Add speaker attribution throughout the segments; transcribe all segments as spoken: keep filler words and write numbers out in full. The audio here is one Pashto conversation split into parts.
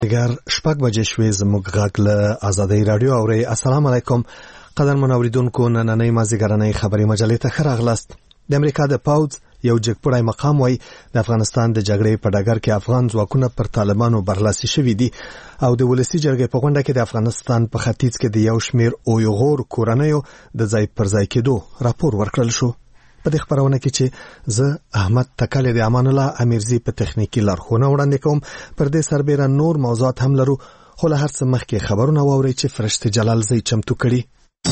Speaker 1: اگر شپږ بجې شوې زموږ غږ له آزادۍ رادیو اوري. السلام علیکم قدرمن اوریدونکو، نننۍ مازیګرنۍ خبري مجلې ته ښه راغلاست. د امریکا د پاوځ یو جګپړی مقام وایي د افغانستان د جګړې په ډګر کې افغان ځواکونه پر طالبانو برلاسي شوي دي او د ولسی جرګې په غونډه کې د افغانستان په ختیځ کې د یو شمیر اویغور کورنیو د ځای پر ځای کېدو راپور ورکړل شو. په دې خبرونه کې چې زه احمد تکل د امان الله امیرزی په تخنیکی لارښوونه وړاندې کوم، پر دې سربېره نور موضوعات هم لرو، خو له هر څه مخکې خبرونه واورئ چې فرشته جلال زی چمتو کړي.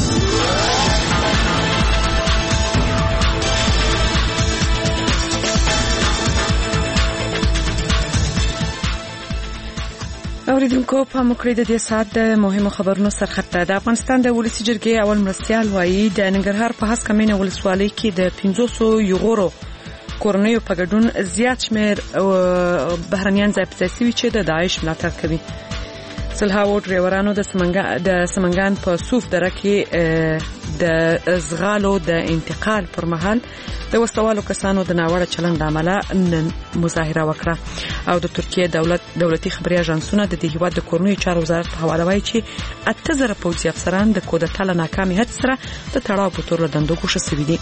Speaker 2: اوریدونکو په مکرې د دې سات د مهمو خبرونو سرخطه. د افغانستان د ولسی جرګې اول مرستیال وایي د ننګرهار په هسکه مینه ولسوالۍ کې د پنځوس یوغورو کورنیو په ګډون زیات شمیر بهرنیان ځای په ځای شوي چې د داعش ملاتړ کوي. سلهاو ډریورانو د سمنګان د سمنګان په صوف دره کې د زغالو د انتقال پر مهال د وسوالو کسانو د ناوړه چلند عمله نن مظاهره وکړه. او د ترکیه دولت دولتي خبري اژانسونه د دې هیواد د کورنیو چارو وزارت په حواله وایي چې اته زره پوځي افسران د کودتا له ناکامۍ هڅې سره د تړاو په تور له دندو ګوښه شوي دي.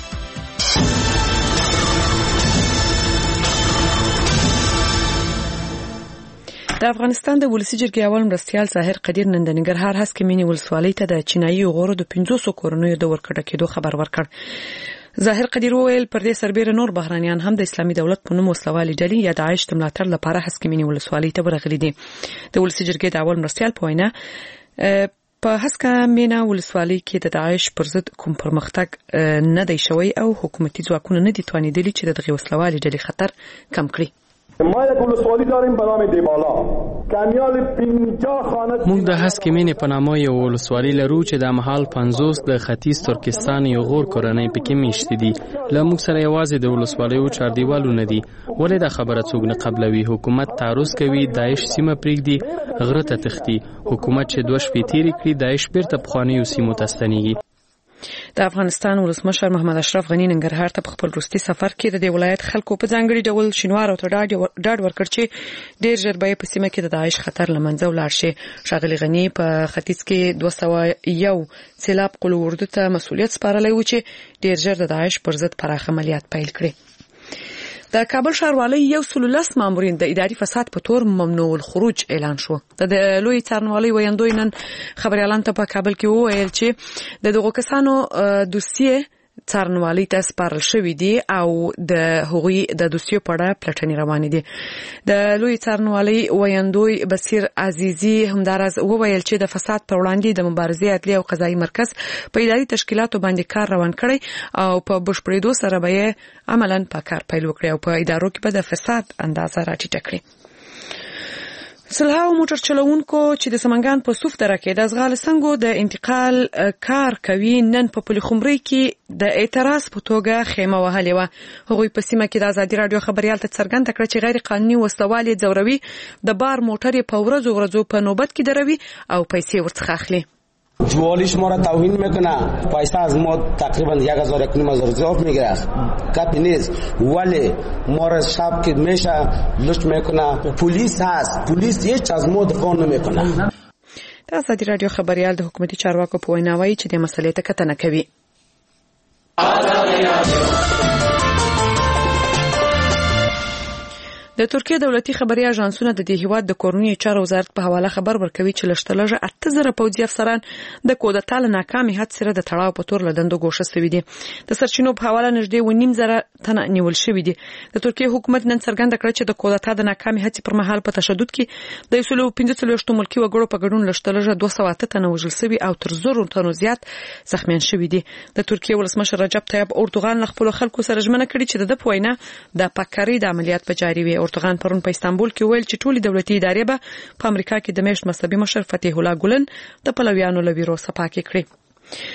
Speaker 2: د افغانستان د ولسی جرګې اول مرستیال ظاهر قدیر نن د ننګرهار هسکه مینی ولسوالۍ ته د چینایي غورو د پنځوس کورنیو د ورکړه کېدو خبر ورکړ. ظاهر قدیر وویل پر دې سربېره نور بهرانيان هم د اسلامي دولت په نوم وسلوالي ډلې یا داعش د ملاتړ لپاره هسکه مینی ولسوالۍ ته ورغلي دي. د ولسی جرګې د اول مرستیال په وینا په هسکه مینی ولسوالۍ کې د داعش پر ضد کوم پرمختګ نه دی شوی او حکومتي ځواکونه نه دي توانیدلي چې د دغه وسلوالي ډلې خطر کم کړي.
Speaker 3: ما یک ولسوالی داریم به نام دیبالا کمیال پنجاه خانه
Speaker 4: موږ د هسکه مینې په نامه یو ولسوالي لرو چې د مهال پنځوس د ختیځ ترکستان یو غور کورنۍ پکې میشت دي. له موږ سره یوازې د ولسوالیو چار دیوالونه دي. ولې دا خبره څوک نه قبلوي؟ حکومت تعرض کوي داعش سیمه پرېږدي، غره ته تښتي. حکومت چې دوه شپې تیرې کړي داعش بیرته پخوانیو سیمو ته ستنېږي.
Speaker 2: د افغانستان ولسمشر محمد اشرف غنی ننګرهار ته په خپل وروستي سفر کې د دې ولایت خلکو په ځانګړي ډول شینوار او ډاډ ورکړ چې ډېر ژر به په سیمه کې د داعش خطر له منځه ولاړ شي. ښاغلي غنی په ختیځ کې دوه سوه یو سیلاب قلو اردو ته مسؤلیت سپارلی و چې ډېر ژر د داعش پر ضد پراخ عملیات پیل کړي. د کابل ښاروالۍ یو سل لس مامورین د اداري فساد په تور ممنوع الخروج اعلان شو. د لوی څارنوالۍ ویاندوی نن خبريالان ته په کابل کې وویل چې د دغو کسانو دوسیه څارنوالۍ ته سپارل شوې دي او د هغوی د دوسیو په اړه پلټنې روانې دي. د لوی څارنوالۍ ویاندوی بصیر عزیزی همدارز وویل چې د فساد پر وړاندې د مبارزې عدلي او قضایي مرکز په اداري تشکیلاتو باندې کار روان کړی او په بشپړېدو سره به عملاً په کار پیل وکړي او په ادارو کې به د فساد اندازه راټیټه کړي. سلهاو موټر چلوونکو چې د سمنګان په صوف دره کې د زغال سنگو د انتقال کار کوي نن په پلي خمرۍ کې د اعتراض په توګه خیمه وهلې وه. هغوی په سیمه کې د ازادي راډیو خبريال ته څرګنده کړه چې غیر قانوني وسلوال یې ځوروي، د بار موټر یې په ورځو ورځو په نوبت کې دروي او پیسې ورڅخه اخلي.
Speaker 5: جوالیش ما را توهین میکنه، پیسه از ما تقریبا یک هزار یک نیم هزار اضافه میگیره، کپی نیست. ولی ما را شب که میشه لوچ میکنه. پلیس هست، پلیس هیچ از ما دفاع نمیکنه.
Speaker 2: د ازادي راډیو خبريال د حکومتي چارواکو په وینا وایي چې د مسلې ته کتنه کوي. د ترکیه دولتي خبري اژانسونه د دې هیواد د کورنیو چارو وزارت په حواله خبر ورکوي چې لشتلږه اته زره پوځي افسران د کودتا له ناکامۍ هڅې سره د تړاو په تور له دندو ګوښه شوي دي. د سرچینو په حواله نږدې و نیم زره تنه نیول شوي دي. د ترکیه حکومت نن څرګنده کړه چې د کودتا د ناکامۍ هڅې پر مهال په تشدد کې د یو سل پنځه څلوېښت ملکي وګړو په ګډون لشتلږه دوه سوه اته تنه وژل شوي او تر زرو تنو زیات زخمیان شوي دي. د ترکیه ولسمشر رجب طیب اردوغان له خپلو خلکو سره ژمنه کړې چې د په وینا د پاککارۍ د عملیات په جاري وي. اردوغان پرون په استانبول کې ویل چې ټولې دولتي ادارې به په امریکا کې د میشت مذهبي مشر فتح الله ګلن د پلویانو له ویرو صفا کړي.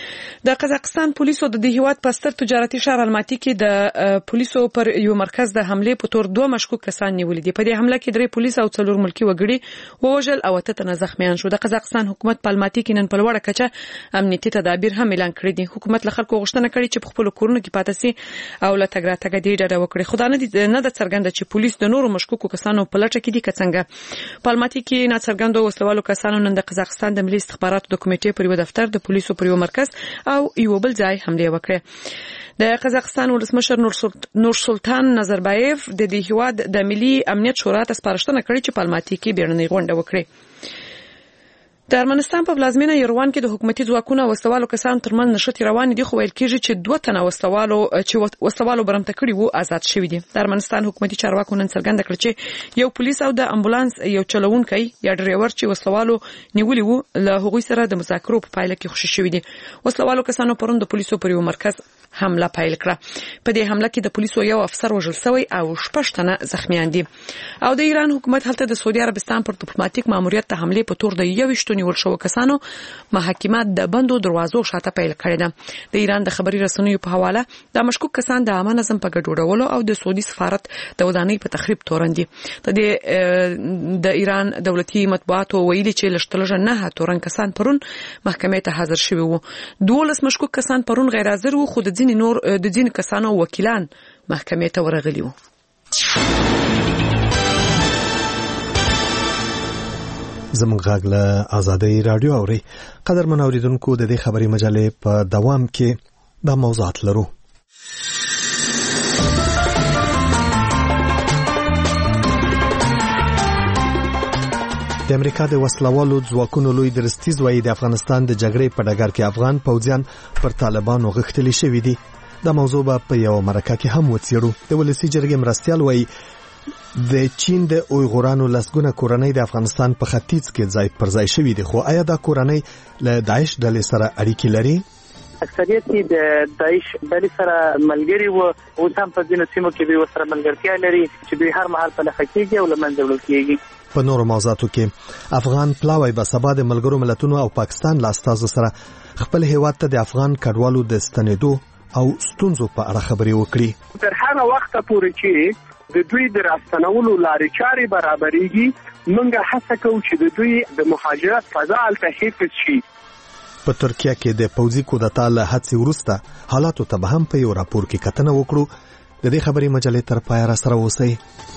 Speaker 2: د قزاقستان پولیسو د دې هیواد په ستر تجارتي ښار الماتي کې د پولیسو پر یو مرکز د حمله په تور دوه مشکوک کسان نیولې دي. په دې حمله کې درې پولیس او څلور ملکی وګړي ووژل او اته تنه زخمیان شو. د قزاقستان حکومت په الماتي کې نن په لوړه کچه امنیتي تدابیر هم اعلان کړی دي. حکومت له خلکو غوښتنه کړې چې په خپل کورونو کې پاتې سي او له تګ راتګ دې ډډه وکړي. خو دا نه د څرګنده چې پولیس د نورو مشکوکو کسانو په لټه کې دي که څنګه. په الماتي کې ناڅرګندو وسلوالو کسانو نن د قزاقستان د ملي استخباراتو د کمیټې پر یو دفتر د پولیسو پر یو مرکز او یو بل ځای حمله وکړه. د قزاقستان ولسمشر نور سلطان نظربایف د دې هیواد د ملي امنیت شورا ته سپارښتنه کړې چې په الماتي کې بیړنۍ غونډه وکړي. د ارمنستان په پلازمینه یروان کې د حکومتي ځواکونو وسوالو کسان ترمن نشټي روان دي، خو ویل کېږي چې دوه تنه وسوالو چې وسوالو برمته کړي وو آزاد شوي دي. د ارمنستان حکومتي چارواکو نن څرګنده کړ چې یو پولیس او د امبولانس یو چلوونکی یا ډرایور چې وسوالو نیولي وو له هغوی سره د مذاکرو په پایله کې خوشي شوي دي. وسوالو کسانو پرون د پولیسو پر یو مرکز حمله پیل کړه. په دې حمله کې د پولیسو یو افسر وژل شوی او شپږ تنه زخمیان دي. او د ایران حکومت هلته د سعودي عربستان پر ډیپلوماټیک ماموریت ته حمله په تور د یوویشت نیول شو کسانو محاکمه د بندو دروازو شاته پیل کړې ده. د ایران د خبري رسنیو په حواله د مشکوک کسان د عامه نظم په ګډوډولو او د سعودي سفارت د ودانۍ په تخریب تورن دي. د ایران دولتي مطبوعاتو ویلي چې لشتلژه نه تورن کسان پرون محکمې ته حاضر شوي وو. دولس مشکوک کسان پرون غیر حاضر وو، خو د ځینې نور د ځینې کسانو وکیلان محکمې ته ورغلي وو.
Speaker 1: زموږ غږ له آزادۍ رادیو اوري. قدرمن اوریدونکو، د دې خبري مجلې په دوام کې دا موضوعات لرو. د امریکا د وسلوالو ځواکونو لوی درستیز وایي د افغانستان د جګړې په ډګر کې افغان پوځیان پر طالبانو غښتلي شوي دي. دا موضوع به په یو مرکه کې هم وڅېړو. د ولسي جرګې مرستیال وایي د چین د اویغورانو لسګونه کورنۍ د افغانستان په ختیځ کې ځای پر ځای شوي دي، خو آیا دا کورنۍ له داعش ډلې سره اړیکې لري؟
Speaker 6: اکثریت د داعش ډلې سره ملګري وو، اوس هم په ځینو سیمو کې دوی ورسره ملګرتیا لري چې دوی هر مهال په لخوا کېږي او له منځه وړل کېږي.
Speaker 1: په نورو موضوعاتو کې افغان پلاوی به سبا د ملګرو ملتونو او پاکستان له استازو سره خپل هیواد ته د افغان کډوالو د ستنېدو او ستونزو په اړه خبرې وکړي.
Speaker 3: تر هغه وخت پورې چې د دوی د راستنولو لارې چارې برابرېږي، موږ هڅه کوو چې د دوی د مهاجرت فضا هلته حفظ شي.
Speaker 1: په ترکیه کې د پوځي کودتا له هڅې وروسته حالاتو ته به هم په یو راپور کې کتنه وکړو. د دې خبرې مجلې تر پایه را سره اوسئ.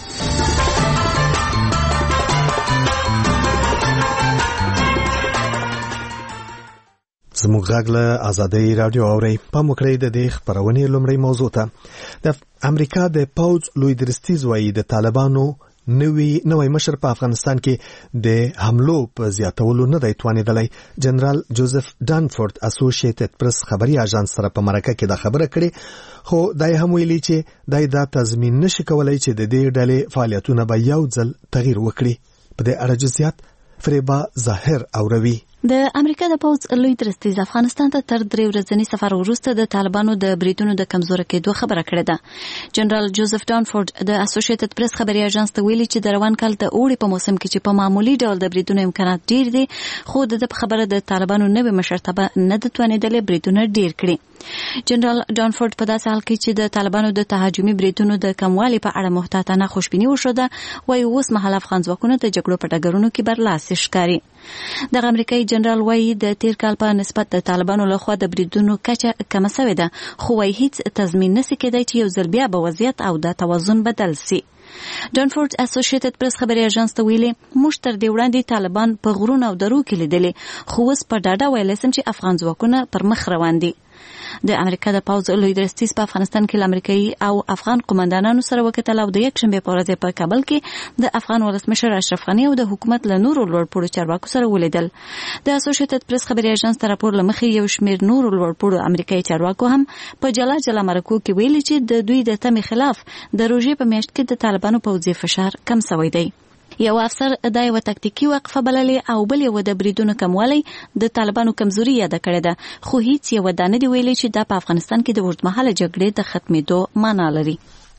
Speaker 1: زموږ غږ له آزادۍ رادیو اوري. پام وکړئ د دې خبرونې لومړی موضوع ته. د امریکا د پوځ لوی درستیز وایي د طالبانو نوی نوی مشر په افغانستان کې د حملو په زیاتولو نه دی توانېدلی. جنرال جوزف ډانفورد اسوسییټډ پریس خبري اژانس سره په مرکه کې دا خبره کړې، خو دا هم ویلي چې دای دا تضمین نشي کولای چې د دې ډلې فعالیتونه به یو ځل تغییر وکړي. په دې اړه جزئیات فریبا ظاهر اوروي.
Speaker 7: د امریکا د پوځ لوی درستیز افغانستان ته تر درې ورځنی سفر وروسته د طالبانو د بریدونو د کمزوري کېدو خبره کړې ده. جنرال جوزف ډانفورد د اسوسییټډ پریس خبري اژانس ته ویلي چې د روان کال د اوړي په موسم کې چې په معمولی ډول د بریدونو امکانات ډیر دي، خو د خبره د طالبانو نوې مشرتابه نه د توانېدلې بریدونه ډیر کړي. جنرال ډانفورد په داسې حال کې چې د طالبانو د تهاجمي بریدونو د کموالي په اړه محتاطانه خوشبیني وشوده، وايي اوس مهال افغان ځواکونه د جګړو په ډګرونو کې برلاسي ښکاري. د امریکایي جنرال وايي د تیر کال په نسبت د طالبانو لخوا د بریدونو کچه کمه شوې ده، خو وايي هیڅ تضمین نشي کېدای چې یو ځل بیا به وضعیت او د توازن بدل شي. ډانفورد اسوسییټډ پریس خبري اژانس ته ویلي موږ تر دې وړاندې طالبان په غرونو او درو کې لیدلې، خو اوس په ډاډه ویلی سم چې افغان ځواکونه پر مخ روان دي. د امریکا د پوځ لوی درستیز په افغانستان کې امریکایي او افغان قومندانانو سره وکتل او د یک شنبه په ورځ په کابل کې د افغان ولسمشر اشرف غنی او د حکومت له نورو لوړپوړو چارواکو سره ولیدل. د اسوسییټډ پریس خبري اژانس تر راپور لمخې یو شمېر نورو لوړپوړو امریکایي چارواکو هم په جلا جلا مرکو کې ویلي چې د دوی د تمې خلاف د روژې په میاشت کې د طالبانو پوځي فشار کم شوی دی. یو افسر دا یو تکتیکی وقفه بللې او بل یو د بریدونو کموالی د طالبانو کمزوري یاد کړې ده، خو هیڅ یو دانه دی ویلي چې دا په افغانستان کې د اوږدمهاله جګړې د ختمېدو معنا لري.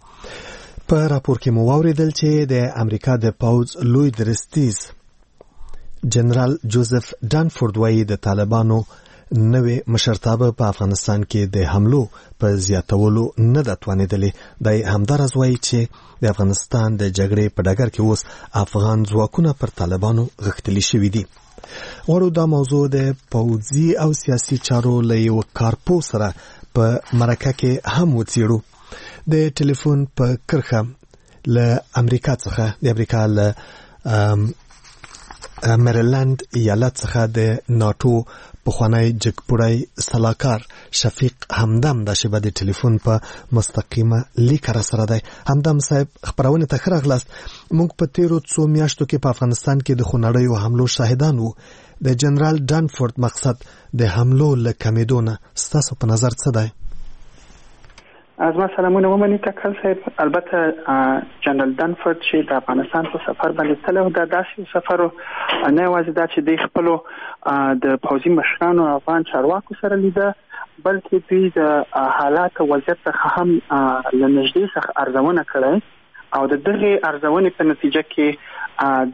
Speaker 1: په راپور کې مو واوریدل چې د امریکا د پوځ لوی درستیز جنرال جوزف ډانفورد وایي د طالبانو نوې مشرتابه په افغانستان کې د حملو په زیاتولو نه د توانېدلې. د همدارس وایي چې د افغانستان د جګړې په ډګر کې اوس افغان ځواکونه پر طالبانو غښتلي شوي دي. غواړو دا موضوع د پوځي او سیاسي چارو له یو کارپو سره په مرکه کې هم وڅېړو. د ټلیفون په کرښه له امریکا څخه د امریکا له مریلند ایالت څخه د ناتو پخوانی جګپوړی سلاکار شفیق همدم د شبه د ټلیفون په مستقیمه لیک را سره دی. همدم صاحب خبرونه ته راغلاست. موږ په تیرو څو میاشتو کې په افغانستان کې د خونړیو حملو شاهدان وو. د جنرال ډانفورد مقصد د حملو له کمیدو نه ستاسو په نظر څه دی؟
Speaker 8: از ما سلامونه ومني تکل صاحب. البته جنرال دانفورد چې د افغانستان په سفر باندې تلو د داسې سفر نه یوازې دا چې د خپل د پوځي مشرانو افغان چارواکو سره لیده، بلکې دوی د حالات او وضعیت څخه هم له نږدې څخه ارزونه کړې او د دغه ارزونې په نتیجه کې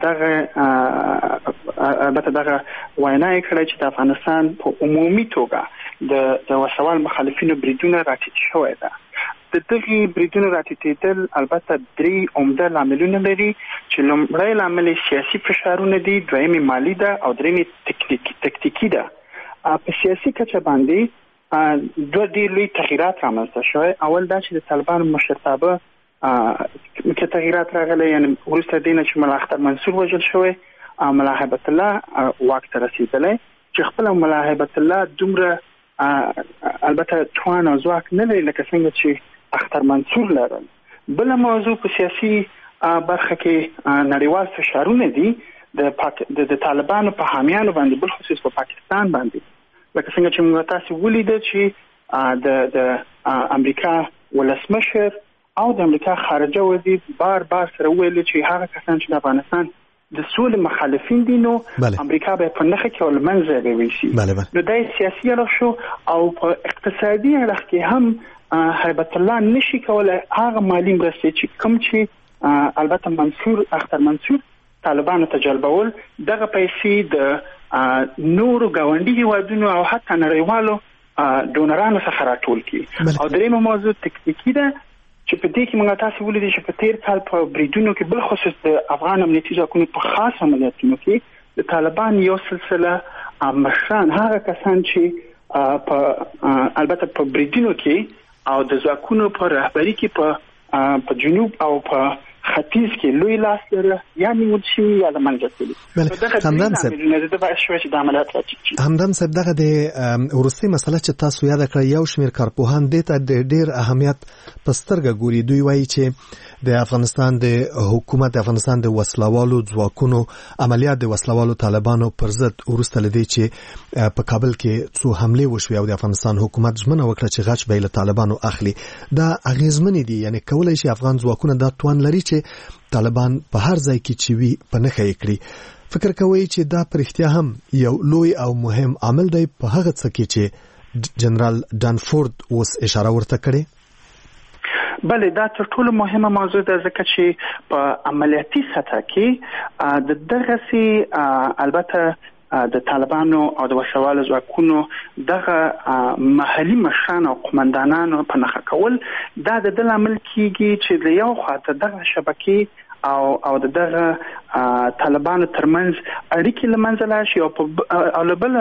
Speaker 8: دغه البته دغه وینا یې کړې چې د افغانستان په عمومي توګه د د وسوال مخالفینو بریدونه راټیټ شوی ده. د دغه بریدونو راټیټېدل البته درې عمده لاملونه لري چې لومړی لامل سیاسي فشارونه دي، دویم مالی ده او دریم تکنیکی تکتیکی ده. په سیاسي کچه باندې دوه ډېر لوی تغییرات رامنځته شوي. اول دا چې د طالبانو مشرتابه کې تغییرات راغلي، یعنی وروسته دینه چې ملا اختر منصور وژل شوی، ملا هیبت الله واک ته رسېدلی چې خپل ملا هیبت الله دومره البته توان او ځواک نه لري لکه څنګه چې اختر منصور لرل. بل موضوع په سیاسي برخه کې نړیوال فشارونه دي د پاک د طالبانو په حامیانو باندې، بل خصوص په پاکستان باندې، لکه څنګه چې موږ تاسو ولیدل چې د د امریکا ولسمشر او د امریکا خارجه وزیر بار بار سره ویل چې هغه کسان چې د افغانستان د سولې مخالفین دي نو امریکا به په نخښه کې ولمنځه ویسي. نو د سیاسي اړخ شو او په اقتصادي اړخ کې هم هیبت الله نشي کولای هغه مالی مرستې چې کوم چې البته منصور اختر منصور طالبانو ته جلبول، دغه پیسې د نورو ګاونډي هیوادونو او حتی نړیوالو ډونرانو څخه راټول کړي. او درېیمه موضوع تکنیکی ده چې په دې کې موږ تاسو ولیدل چې په تیر کال په بریدونو کې بل خصوص د افغان امنیتي ځواکونو په خاص عملیاتونو کې د طالبان یو سلسله مشران هغه کسان چې په البته په بریدونو کې او د ځواکونو په رهبری کې په په جنوب او په ختیځ کې لوی لاس لري، یعنی ودشي یا د منځتلي.
Speaker 1: همدم صاحب همدم صاحب دغه د ورستي مسله چې تاسو یاد کړئ، یو شمېر کارپوهان دې ته د ډېر اهمیت په سترګه ګوري. دوی وایي چې د افغانستان د حکومت د افغانستان د وسلوالو ځواکونو عملیات د وسلوالو طالبانو پر ضد ورسته لدی چې په کابل کې څو حمله وشوي او د افغانستان حکومت ژمنه وکړه چې غچ به له طالبانو اخلي. دا اغیزمن دي، یعنی کولای شي افغان ځواکونه دا توان لري چې طالبان په هر ځای کې چې وي په نخښه یې کړي. فکر کوي چې دا پر اختیار هم یو لوی او مهم عامل دی په هغه څه کې چې جنرال ډانفورد اوس اشاره ورته کړې.
Speaker 8: بله، دا تر ټولو مهمه موضوع ده ځکه چې په عملیاتي سطح کې د دغسې البته د طالبانو او د وسوالو ځواکونو دغه محلي مشران او قومندانانو په نښه کول دا د دې لامل کیږي چې د یو خواته دغه شبکې او او دغه طالبانو ترمنځ اړیکې لمنځه لاړ شي او په بل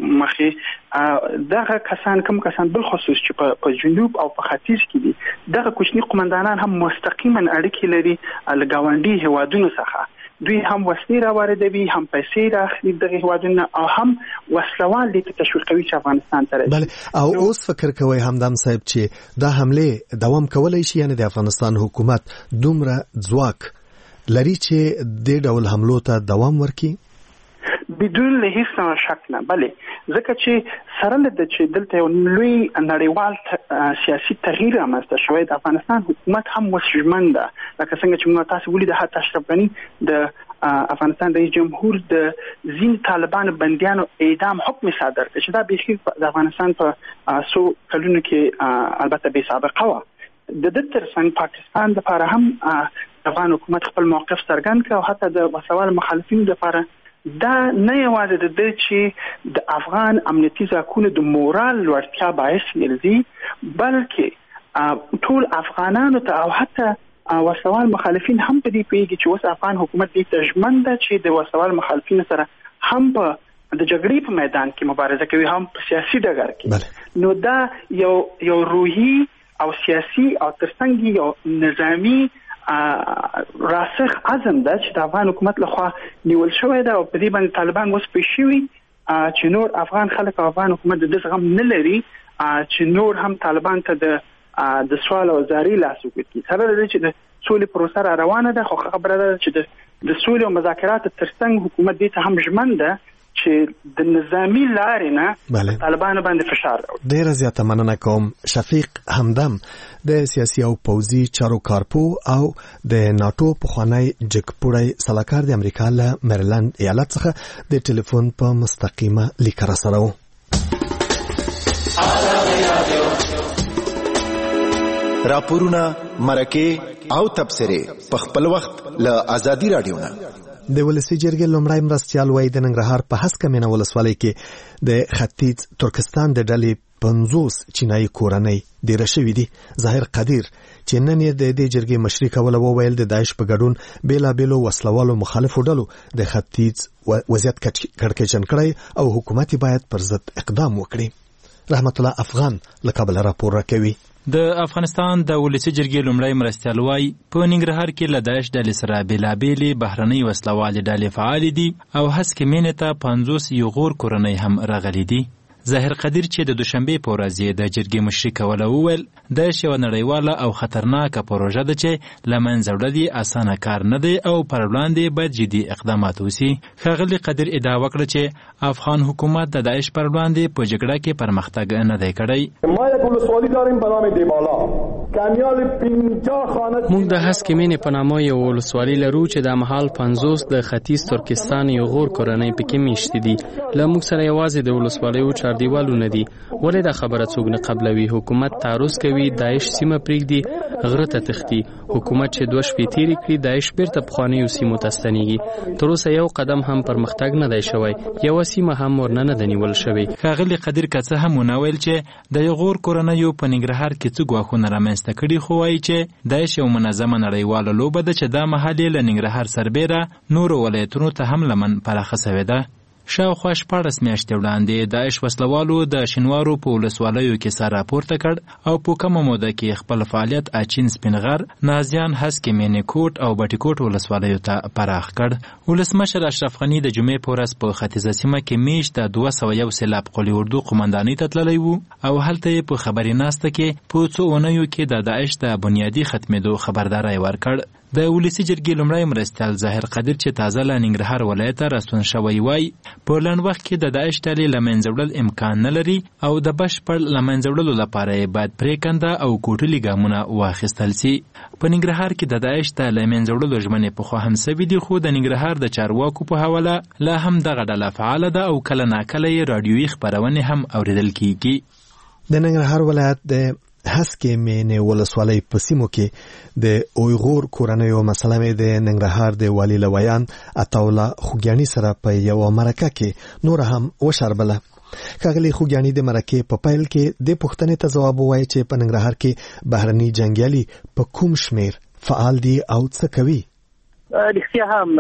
Speaker 8: مخې دغه کسان کوم کسان بل خصوص چې په جنوب او په ختیځ کې دي دغه کوچني قومندانان هم مستقیما اړیکې لري له ګاونډي هیوادونو څخه. دوی هم وسلې را واردوي، هم پیسې راخلي دغه هیوادونو او هم وسلوال دي ته تشویقوي چې افغانستان ته راشي.
Speaker 1: بله، او اوس فکر کوي همدم صاحب چې دا حمله دوام کولای شي، یعنی د افغانستان حکومت دومره ځواک لري چې د ډول حملو ته دوام ورکړي؟
Speaker 8: بدون له هیڅ شک نه. بله، ځکه چې سره له د چې دلته یو لوی نړیوال سیاسي تغییر رامنځته شوی، د افغانستان حکومت هم وسژمن ده. لکه څنګه چې موږ تاسو ولیدل حتی اشرف غني د افغانستان رئیس جمهور د ځین طالبانو بندیانو اعدام حکم صادر کړ چې دا بیخي د افغانستان په څو کلونو کې البته بې سابقه وه. د دې ترڅنګ پاکستان لپاره هم افغان حکومت خپل موقف څرګند کړ او حتی د وسوال مخالفینو لپاره دا نه یوازې د دې چې د افغان امنیتي ځواکونو د مورال لوړتیا باعث ګرځي بلکې ټول افغانانو ته او حتی وسوال مخالفین هم په دې پیږي چې اوس افغان حکومت دې ته ژمن ده چې د وسوال مخالفین سره هم په د جګړې په میدان کې مبارزه کوي هم په سیاسي ډګر کې. نو دا یو یو روحي او سیاسي او ترڅنګ یو نظامی راسخ عزم ده چې د افغان حکومت لخوا نیول شوی ده او په دې باندې طالبان اوس پېښوي چې نور افغان خلک او افغان حکومت د دې غم نه لري چې نور هم طالبان ته د د سوال او زاری لاس وکړي. سره د چې د سولې پروسه را روانه ده خو خبره ده چې د د سولې او مذاکرات ترڅنګ حکومت دې ته هم ژمن ده چې د نظامی لارې نه طالبان باندې فشار راوړي.
Speaker 1: ډېر زیاته مننه کوم. شفیق همدم د سیاسي او پوځي چارو کارپو او د ناتو پخوانی جګپوړی سلاکار د امریکا له مریلند ایالت څخه د ټلیفون په مستقیمه لیک را سره و.
Speaker 9: راپورونه مرکه او تبصره په خپل وخت له ازادي رادیو نه.
Speaker 1: د ولسی جرګې لومړی مرستیال وای د ننګرهار په هسکه مینه ولسوالۍ کې د ختیځ ترکستان د ډلې پنځوس چینایي کورنۍ ډېره شوې دي. ظاهر قدیر چې نن یې د دې جرګې مشري کوله وویل د داعش په ګډون بیلابیلو وسلوالو مخالفو ډلو د ختیځ وضعیت کړکېچن کړی او حکومت باید پر ضد اقدام وکړي. رحمت الله افغان له کابل راپور راکوي.
Speaker 10: د افغانستان د ولسی جرګې لومړی مرستیال وای په ننګرهار کې له داعش ډلې سره بیلابیلې بهرنۍ وسلوالې ډلې فعال دي او هسکې مینې ته پنځوس یغور کورنۍ هم راغلي دي. ظاهر قدیر چې د دوشنبې په ورځ یې د جرګې مشري کوله وویل داعش یوه نړیواله او خطرناکه پروژه ده چې له منځه وړل یې اسانه کار نه دی او پر وړاندې باید جدي اقدامات وسي. ښاغلي قدیر ادعا وکړه چې افغان حکومت د داعش پر وړاندې په جګړه کې پرمختګ نه دی کړی.
Speaker 11: ما یک ولسوالي داریم به نام دیبالا کامیال پنځه خانه
Speaker 4: موږ د هسکې مینې په نامه یو ولسوالي لرو چې د مهال پنځوس د ختیځ ترکستان یغور کورنۍ پکې میشتې دي. له موږ سره یوازې د ولسوالیو دیوالونه دي. ولې دا خبره څوک نه قبلوي؟ حکومت تعرض کوي داعش سیمه پرېږدي غره ته تښتي. حکومت چې دوه شپې تېرې کړي داعش بیرته پخوانیو سیمو ته ستنېږي. تر اوسه یو قدم هم پرمختګ نه دی شوی. یوه سیمه هم ورنه نه ده نیول شوې.
Speaker 10: ښاغلي قدیر که څه هم ونه ویل چې د یغور کورنیو په ننګرهار کې څه ګواښونه رامنځته کړي خو وایي چې داعش یو منظمه نړیواله لوبه ده چې دا مهال یې له ننګرهار سربیره نورو ولایتونو ته هم لمن پراخه سوې ده. شاوخوا شپاړس میاشتې وړاندې داعش وسلوالو د شینوارو په ولسوالیو کې سر راپورته کړ او په کومه موده کې خپل فعالیت اچین سپینغر، نازیان، هسکې مینې کوټ او بټي کوټ ولسوالیو ته پراخ کړ. ولسمشر اشرف غني د جمعې په ورځ په ختیځه سیمه کې میاشت د دوه سوه یو سېلاب قلي اردو قمندانۍ ته تللی و او هلته یې په خبري ناسته کې په څو اونیو کې د داعش د بنیادي ختمېدو خبرداری ورکړ. د ولسی جرګې لومړی مرستیال ظاهر قدیر چې تازه له ننګرهار ولایته راستون شوی وای په لنډ وخت کې د داعش ډلې له منځه وړل امکان نه لري او د بشپړ له منځه وړلو لپاره یې باید پرېکنده او کوټلي ګامونه واخیستل سي. په ننګرهار کې د داعش ته له منځه وړلو ژمنې پخوا هم سوي دي خو د ننګرهار د چارواکو په حواله لا هم دغه ډله فعاله ده او کله ناکله یې راډیویي خپرونې هم اورېدل کیږي.
Speaker 1: د ننګرهار ولایت د هسکې مینې ولسوالۍ په سیمو کې د اویغور کورنیو مسله مې د ننګرهار د والي لویان عطاالله خوږیاني سره په یوه مرکه کې نور هم وشربله. ښاغلي خوږیاني د مرکې په پیل کې د پوښتنې ته ځواب ووایي چې په ننګرهار کې بهرني جنګیالي په کوم شمیر فعال دي او څه کوي.
Speaker 6: رښتیا هم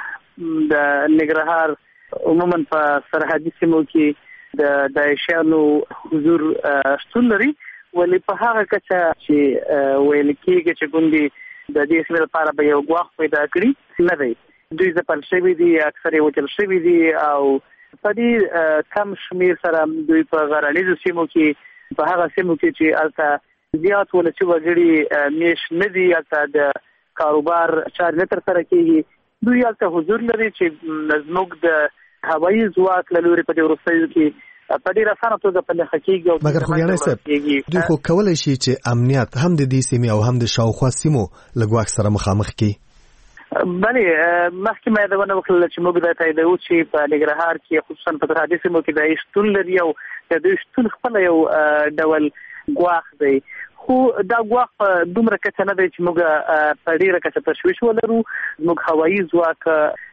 Speaker 6: د ننګرهار عموما په سرحدي سیمو کې د داعشیانو حضور شتون لري ولی په هغه کچه چې ویل کېږي چې ګوندې د دې سیمې لپاره به یو ګواښ پیدا کړي نه دی. دوی ځپل شوي دي، اکثر یې وچل شوي دي او په دې کم شمیر سره دوی په غرنیزو سیمو کې په هغه سیمو کې چې هلته زیات ولسي وګړي میشت نه دي، هلته د کاروبار چارې نه ترسره کېږي، دوی هلته حضور لري چې زموږ د هوایي ځواک له لورې په دې وروستیو کې په ډېره اسانه توګه په نښه کېږي.
Speaker 1: مګر خوږیاني صاحب دوی خو کولی شي چې امنیت هم د دې سیمې او هم د شاوخوا سیمو له ګواښ سره مخامخ کړي.
Speaker 6: بلې مخکې ما یادونه وکړله چې موږ دا تاییدوو چې په ننګرهار کې خصوصا په سرحدي سیمو کې د شتون لري او د دوی شتون خپله یو ډول ګواښ دی خو دا ګواښ په دومره کچه نه دی چې موږ په ډېره کچه تشویش ولرو. زموږ هوایي ځواک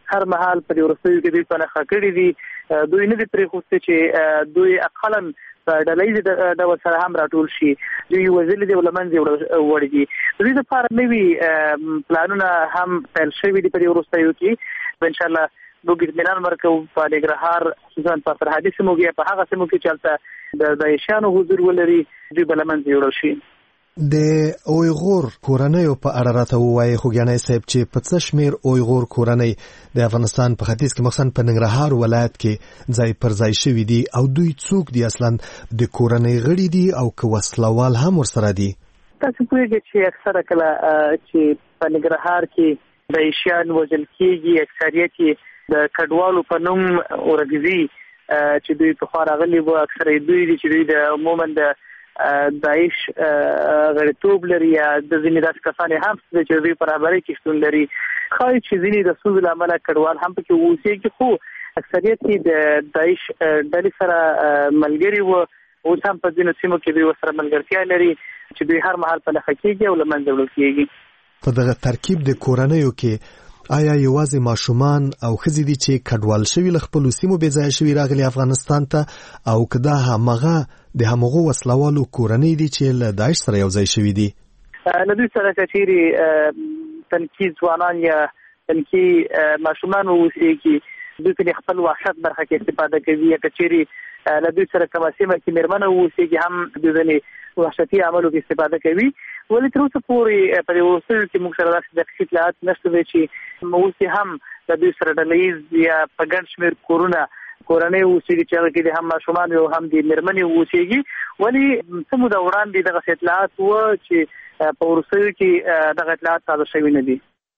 Speaker 6: هر مهال په ورستیو کې دوی په نخښه کړي دي دوی نه دي پرې خوسته چې دوی اقلا په ډلې د ورسره هم راټول شي دوی وزل دي ولمن دي وړي دي دوی د فار نوي پلانونه هم پیل شوي دي په ورستیو کې ان شاء الله موږ اطمینان ورکو په نګرهار خصوصا په سرحدي سیمو کې په هغه سیمو کې چلته د دایشانو حضور ولري دوی بلمن دي وړل شي
Speaker 1: د اویغور کورنۍ په اړه راته وایي خوګیانای صاحب چې په څه شمیر اویغور کورنۍ د افغانستان په ختیځ کې مخصوصا په ننګرهار ولایت کې ځای پر ځای شوي دي او دوی څوک دي اصلا د کورنۍ غړي دي او که وسلوال هم ورسره دي
Speaker 6: تاسو پوهیږئ چې اکثره کله چې په ننګرهار کې د ایشیان وژل کېږي اکثریت یې د کډوالو په نوم ورګزي چې دوی په خوا راغلي وو اکثره دوی دي چې دوی د عموما د داعش غړیتوب لري یا د ځینې داسې کسان هم چې دوی په رهبرۍ کې شتون لري ښایي چې ځینې د ستونزو له امله کډوال هم پکې اوسېږي خو اکثریت یې د داعش ډلې سره ملګري وو اوس هم په ځینو سیمو کې دوی ورسره ملګرتیا لري چې دوی هر مهال په نښه کېږي او له منځه وړل کېږي
Speaker 1: په دغه ترکیب د کورنیو کې آیا یوازې ماشومان او ښځې دي چې کډوال شوي له خپلو سیمو بې ځایه شوي راغلي افغانستان ته او که دا همغه د همغو وسلوالو کورنۍ دي چې له داعش سره یو ځای شوي دي
Speaker 6: له دوی سره که چیرې تنکي ځوانان یا تنکي ماشومان واوسېږي دوی په خپل وحشت برخه کې استفاده کوي یا که چیرې له دوی سره کومه سیمه کې مېرمنه واوسېږي هم د ځینې وحشتي عملو کې استفاده کوي ولې تر اوسه پورې په دې وروستیو کې موږ سره داسې دقیق اطلاعات نشته دی چې اوس هم د دوی سره ډلهییز یا په ګڼ شمېر کورونه کورنۍ اوسېږي چې هغه کې د هم ماشومان او هم د مېرمنې اوسېږي ولې څه موده وړاندې دغسې اطلاعات وه چې په وروستیو کې دغه اطلاعات تازه شوي نه دي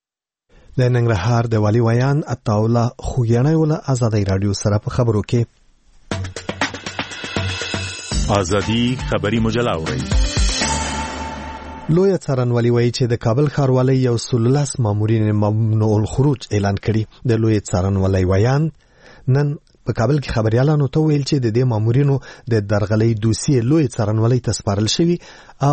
Speaker 1: د ننګرهار د والي ویان عطاالله خوږیاڼی له ازادۍ راډیو سره په خبرو کې
Speaker 12: ازادي خبري مجله اوري
Speaker 1: لوی څارنوالي وایي چې د کابل ښاروالۍ یو سلولاس مامورین ممنوع الخروج اعلان کړي د لوی څارنوالۍ ویان نن په کابل کې خبريالانو ته ویل چې د دې مامورینو د درغلۍ دوسیې لوی څارنوالۍ ته سپارل شوی او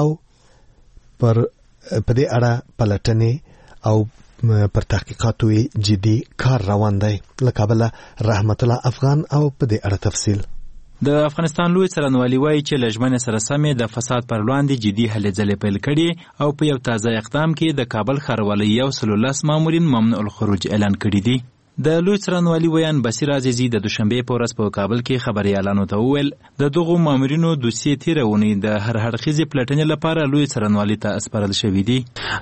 Speaker 1: پر په دې اړه پلټنې او پر تحقیقاتو جدي کار روان دی له کابل رحمت الله افغان او په دې اړه تفصیل
Speaker 10: د افغانستان لوی څارنوالي وایي چې له ژمنې سره سمې د فساد پر وړاندې جدي هلې ځلې پیل کړي او په یو تازه اقدام کې د کابل ښاروالۍ یو سل لس مامورین ممنوع الخروج اعلان کړي دي د لوی څارنوالي ویان بصیر عزیزي د دوشنبې په ورځ په کابل کې خبريالانو ته وویل د دغو مامورینو دوسیې تیره اونۍ د هر هرخیزې پلټنې لپاره لوی څارنوالي ته سپارل شوي دي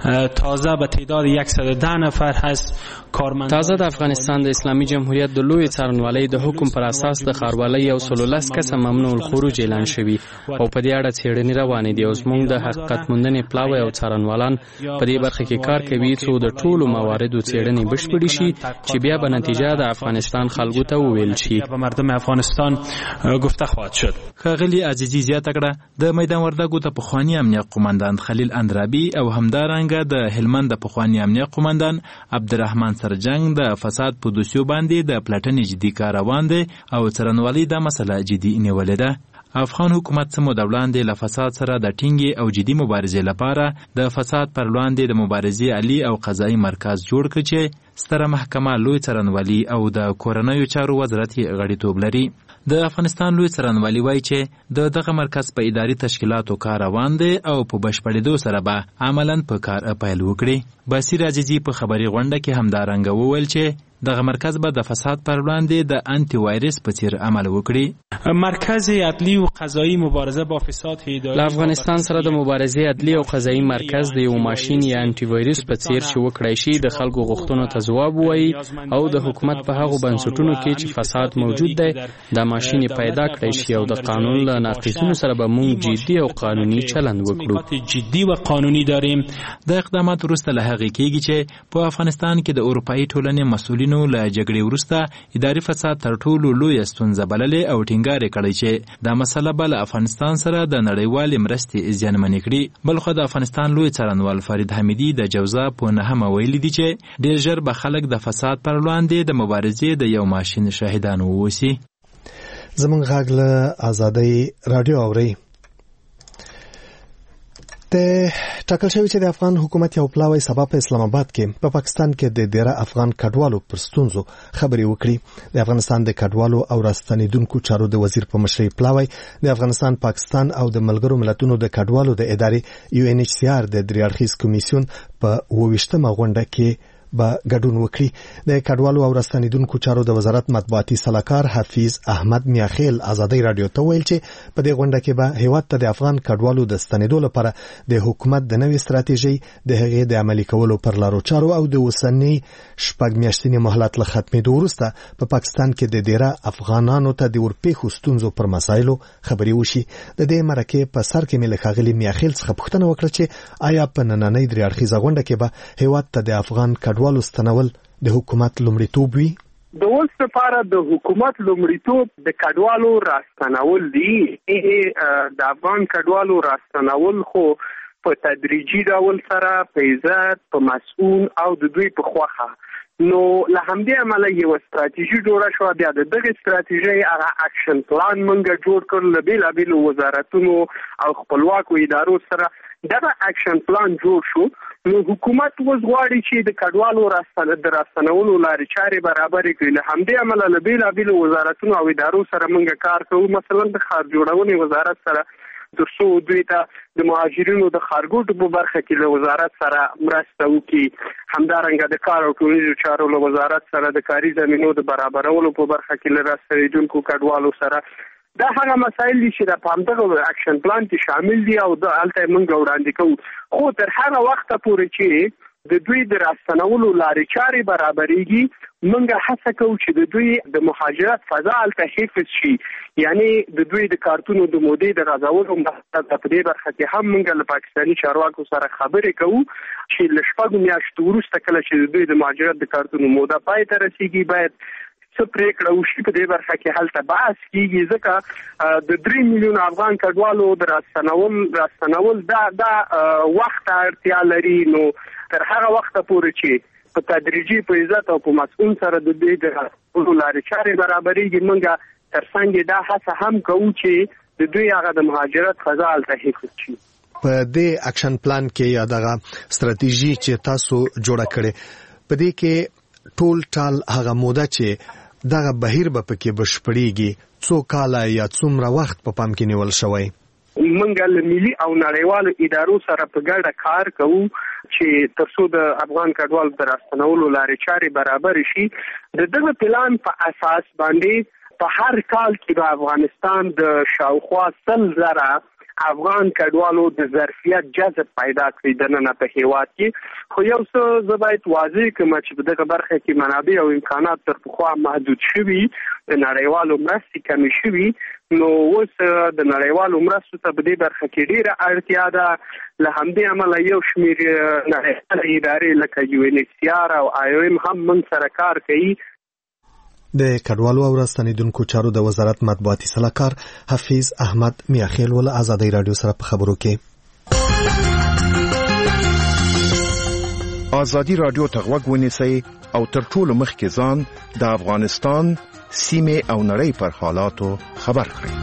Speaker 13: تازه به تعداد صد و ده نفر هست کارمند
Speaker 4: تازه د افغانستان د اسلامي جمهوریت د لوی څارنوالۍ د حکم پر اساس د ښاروالۍ یو سل لس کسه ممنوع الخروج اعلان شوي او په دې اړه څېړنې روانې دي او زموږ د حقیقت موندنې پلاوی او څارنوالان په دې برخه کې کار کوي څو د ټولو مواردو څېړنې بشپړې شي چې بیا به نتیجه د افغانستان خلکو ته وویل شي
Speaker 13: به مردم افغانستان گفته خواهد شد
Speaker 10: ښاغلي عزیزي زیاته کړه د میدان وردګو د پخواني امنیه قومندان خلیل اندرابي او همدارنګه د هلمند د پخواني امنیه قومندان عبدالرحمن سرجنګ د فساد په دوسیو باندې د پلټنې جدي کار روان دی او څارنوالي دا مسله جدي نیولې ده افغان حکومت څه موده وړاندې له فساد سره د ټینګې او جدي مبارزې لپاره د فساد پر وړاندې د مبارزې عالي او قضایي مرکز جوړ کړ چې ستره محکمه لوی څارنوالي او د کورنیو چارو وزارت یې غړیتوب لري د افغانستان لوی څارنوالي وایي چې د دغه مرکز په اداري تشکیلاتو کار روان دی او په بشپړېدو سره به عملاً په کار پیل وکړي بصیر عزیزي په خبري غونډه کې همدارنګه وویل چې دغه مرکز به د فساد پر وړاندې د انټي وایرس په څیر عمل وکړي
Speaker 13: مرکز عدلی او قضایي مبارزه با فساد هدایت
Speaker 4: له افغانستان سره د مبارزې عدلی او قضایي مرکز د یو ماشین یا انټي وایرس په څیر چې وکړای شي د خلکو غوښتنو ته ځواب وایي او د حکومت په هغو بنسټونو کې چې فساد موجود دی د ماشین پیدا کړی شي او د قانون له ناقضونو سره به موږ جدي او قانوني چلند وکړو
Speaker 13: جدي او قانوني داریم
Speaker 10: د اقدامات وروسته له هغې کېږي چې په افغانستان کې د اروپایي ټولنې مسؤلینو له جګړې وروسته اداري فساد تر ټولو لویه ستونزه بللې او ټینګار یې کړی چې دا مسله به له افغانستان سره د نړیوالې مرستې زیانمنې کړي بلخو د افغانستان لوی څارنوال فرید حمیدي د جوزا په نهمه ویلي دي چې ډېر ژر به خلک د فساد پر وړاندې د مبارزې د یو ماشین شاهدان واوسي
Speaker 1: زمونږ غږ له ازادۍ راډیو اورئ د ټاکل شوی چې د افغان حکومت یو پلاوی سبا په اسلام آباد کې په پاکستان کې د ډیره افغان کډوالو پر ستونزو خبرې وکړي. د افغانستان د کډوالو او راستنیدونکو چارو د وزیر په مشرۍ پلاوی د افغانستان، پاکستان او د ملګرو ملتونو د کډوالو د ادارې یو ان ایچ سی آر د درې اړخیز کمیسیون په اوویشتمه غونډه کې با ګډون وکړي. د کډوالو او راستنیدونکو چارو د وزارت مطبوعاتي سلاکار حفیظ احمد میاخیل آزادۍ رادیو ته ویل چې په دې غونډه کې به هیواد ته د افغان کډوالو د ستنېدو لپاره د حکومت د نوې ستراتیژي د هغې د عملي کولو پر لارو چارو او د اوسنۍ شپږ میاشتنې مهلت له ختمېدو وروسته په پاکستان کې د ډیره افغانانو ته د ورپېښو ستونزو پر مسایلو خبرې وشي. د دې مرکې په سر کې مې له ښاغلي میاخیل څخه پوښتنه وکړه چې آیا په نننۍ درې اړخیزه غونډه کې به هیواد ته د افغان کډوالو ستنول د حکومت لومړیتوب وي؟
Speaker 3: د اوس لپاره د حکومت لومړیتوب د کډوالو راستنول دي. د افغان کډوالو راستنول خو په تدریجي ډول سره په عزت، په مسؤل او د دوی په خوخه. نو له همدې امله یو ستراتیژي جوړه شو. بیا د دغه ستراتیژي هغه اکشن پلان موږ جوړ کړل له بیلابیلو وزارتونو او خپلواکو ادارو سره. دغه اکشن پلان جوړ شو. نو حکومت اوس غواړي چې د کډوالو راستنه د راستنولو لارې چارې برابرې کړي. له همدې امله له بیلابیلو وزارتونو او ادارو سره موږ کار کوو. مثلا د ښار جوړونې وزارت سره تر څو دوی ته د مهاجرینو د ښارګوټو په برخه کې له وزارت سره مرسته وکړي. همدارنګه د کار او ټولنیزو چارو له وزارت سره د کاري زمینو د برابرولو په برخه کې له راستنېدونکو کډوالو سره. دا هغه مسایل دي چې د همدغه اکشن پلان کې شامل دي او د هلته موږ وړاندې کوو. خو تر هغه وخته پورې چې د دوی د راستنولو لارې چارې برابرېږي، موږ هڅه کوو چې د دوی د مهاجرت فضا هلته حفظ شي. یعنی د دوی د کارتونو د مودې د غځولو په دې برخه کې هم موږ له پاکستاني چارواکو سره خبرې کوو چې له شپږو میاشتو وروسته کله چې د دوی د مهاجرت د کارتونو موده پای ته رسیږي باید څه پریکړه وشي. په دې برخه کې هلته بحث کیږي ځکه د درې میلیون افغان کډوالو د راستنول راستنول دا دا وخت اړتیا لري. نو تر هغه وخته پورې چې په تدریجي په عزت او په مسؤل سره د دې د لارې چارې برابرېږي، موږ ترڅنګ دا هڅه هم کوو چې د دوی هغه د مهاجرت فضا هلته حفظ شي.
Speaker 1: په دې اکشن پلان کې یا دغه ستراتیژي چې تاسو جوړه کړې په دې کې ټول ټال هغه موده چې دغه بهیر به پکې بشپړېږي څو کاله یا څومره وخت په پام کې نیول شوی؟
Speaker 3: موږ له ملي او نړیوالو ادارو سره په ګډه کار کوو چې تر څو د افغان کډوالو د راستنولو لارې چارې برابر شي. د دغه پلان په اساس باندې په هر کال کې به افغانستان د شاوخوا سل زره افغان کډوالو د ظرفیت جذب پیدا کړي دننه په هیواد کې. خو یو څه زه باید واضح کړم چې په دغه برخه کې منابع او امکانات تر پخوا محدود شوي، د نړیوالو مرستې کمې شوي. نو اوس د نړیوالو مرستو ته په دې برخه کې ډېره اړتیا ده. له همدې امله یو شمېر نړیوالې ادارې لکه یو ان ایچ سی آر او آی او ایم هم موږ سره کار کوي.
Speaker 1: د کډوالو او راستنیدونکو چارو د وزارت مطبوعاتي سلاکار حفیظ احمد میاخیل ول آزادۍ رادیو سره په خبرو کې.
Speaker 9: آزادۍ رادیو ته غوږ ونیسئ او تر ټولو مخکې ځان د افغانستان سیمې او نړۍ پر حالاتو خبر کړئ.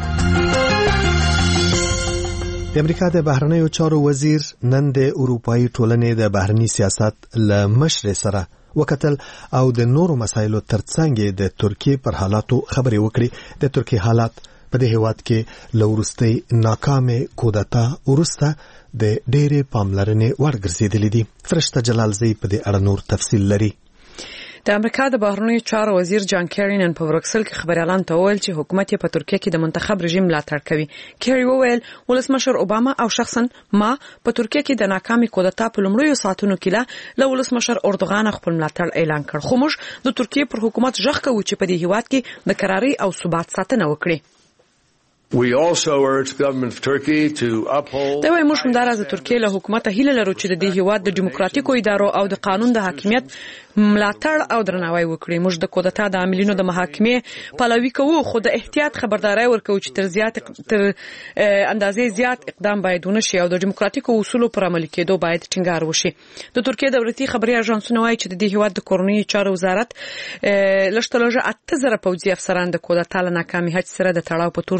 Speaker 1: د امریکا د بهرنیو چارو وزیر نن د اروپایي ټولنې د بهرني سیاست له مشر سره وکتل او د نورو مسایلو ترڅنګ د ترکیه پر حالاتو خبرې وکړي. د ترکیه حالات په دې هیواد کې له وروستۍ ناکامې کودتا وروسته د ډېرې پاملرنې وړ ګرځېدلې دي. فرشته جلالزی په دې اړه نور تفصیل لري.
Speaker 2: د امریکا د بهرنیو چارو وزیر جان کیری نن په بروکسل کې خبريالان ته وویل چې حکومت یې په ترکیه کې د منتخب رژیم ملاتړ کوي. کیری وویل ولسمشر اوباما او شخصا ما په ترکیه کې د ناکامې کودتا په لومړیو ساعتونو کې له ولسمشر اردوغان خپل ملاتړ اعلان کړ. خو موږ د ترکیه پر حکومت ژغ کوو چې په دې هیواد کې د قراري او ثبات ساتنه وکړي.
Speaker 14: We also urge the government of Turkey to uphold.
Speaker 2: دا وایي موږ هم دا راز د ترکیه له حکومت هیله لرو چې د دې هیواد د دیموکراتیکو ادارو او د قانون د حاکمیت ملاتړ او درناوی وکړي. موږ د کودتا د عاملینو د محاکمې پلوي کوو، خو د احتیاط خبرداري ورکوو چې تر زیات تر اندازې زیات اقدام باید ونشي او د دیموکراتیکو اصولو پر عملي کېدو باید ټینګار وشي. د ترکیه دولتي خبري اژانسونه وایي چې د دې هیواد د کورنیو چارو وزارت لږترلږه اته زره پوځي افسران د کودتا له ناکامۍ هڅې سره د تړاو په تور له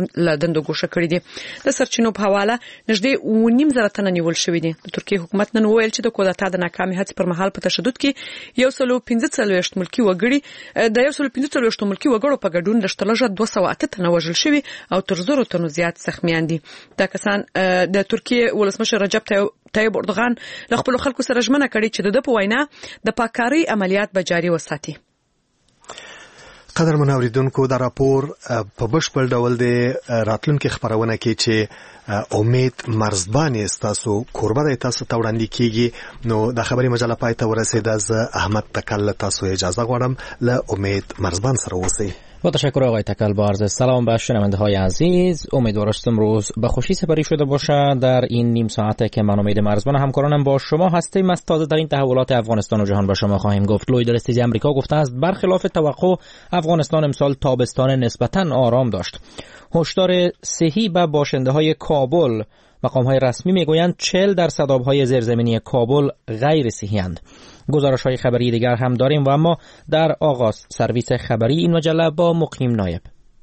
Speaker 2: دندو ګوښه کړي دي. د سرچینو په حواله نږدې اوه نیم زره تنه نیول شوي دي. د ترکیه حکومت نن وویل چې د کودتا د ناکامې هڅې پر مهال په تشدد کې یو سل پنځه څلوېښت ملکي وګړي د یو سل پنځه څلوېښت ملکي وګړو په ګډون لږترلږه دوه سوه اته تنه وژل شوي او تر زرو تنو زیات زخمیان دي. دا کسان د ترکیه ولسمشر رجب طیب اردوغان له خپل خلکو سره ژمنه کړې چې د په وینا د پاککارۍ عملیات به جاري وساتي.
Speaker 1: قدر منوریدونکو دا راپور په بشپړ ډول د راتلونکو خبرونه کې چې امید مرزبان تاسو کوربه د تاسو ته وړاندې کیږي. نو د خبري مجله پای ته ورسېده. ز احمد تکل تاسو اجازه غواړم له امید مرزبان سره اوسئ.
Speaker 15: با تشکر آقای تکل با عرض سلام به شنونده های عزیز. امیدوارم امروز به خوشی سپری شده باشه. در این نیم ساعته که من امید مرزبان همکارانم با شما هستیم از تازه در این تحولات افغانستان و جهان با شما خواهیم گفت. لوید رستیزی آمریکا گفته است برخلاف توقع افغانستان امسال تابستان نسبتاً آرام داشت. هشدار صحی به باشنده های کابل. مقام های رسمی میگویند چهل درصد آبهای زیرزمینی کابل غیر صحی اند. گزارش های خبری دیگر هم داریم و اما در آغاز سرویس خبری این مجله با مقیم نایب.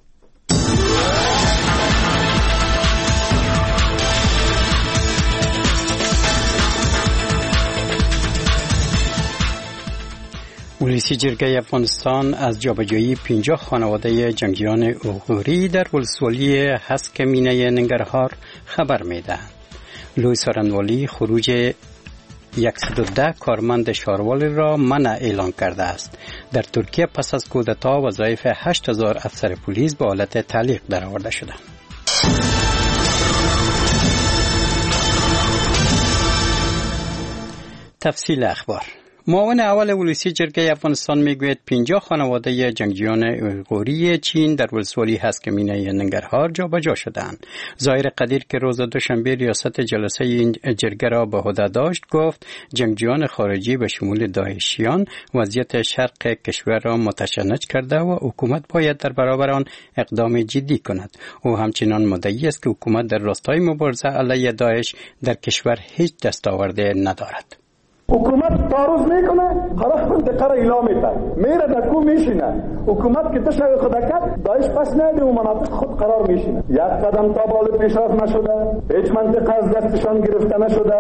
Speaker 16: ولسی جرگه افغانستان از جابجایی پنجاه خانواده جنگجویان اوغوری در ولسوالی هسکمینه ننگرهار خبر میدهد. لوی سارنوالی خروج صد و ده کارمند شاروالی را منع اعلان کرده است. در ترکیه پس از کودتا وظایف هشت هزار افسر پلیس به حالت تعلیق درآورده شدند. تفصیل اخبار. معاون اول ولسی جرگه افغانستان میگوید پنجاه خانواده جنگجویان اویغوری چین در ولسوالی هسکمینه ننگرهار جابجا شدند. ظاهر قدیر که روز دوشنبه ریاست جلسه این جرگه را به عهده داشت گفت جنگجویان خارجی به شمول داعشیان وضعیت شرق کشور را متشنج کرده و حکومت باید در برابر آن اقدام جدی کند. او همچنان مدعی است که حکومت در راستای مبارزه علیه داعش در کشور هیچ دستاورد ندارد.
Speaker 11: حکومت تعرض میکنه خلاص منطقه را اعلام میکنه میره در کو میشینه. حکومت که تشای خدا کرد داعش پس نده و مناطق خود قرار میشینه. یک قدم تا بالا پیشرفت نشده. هیچ منطقه از دستشان گرفته نشده.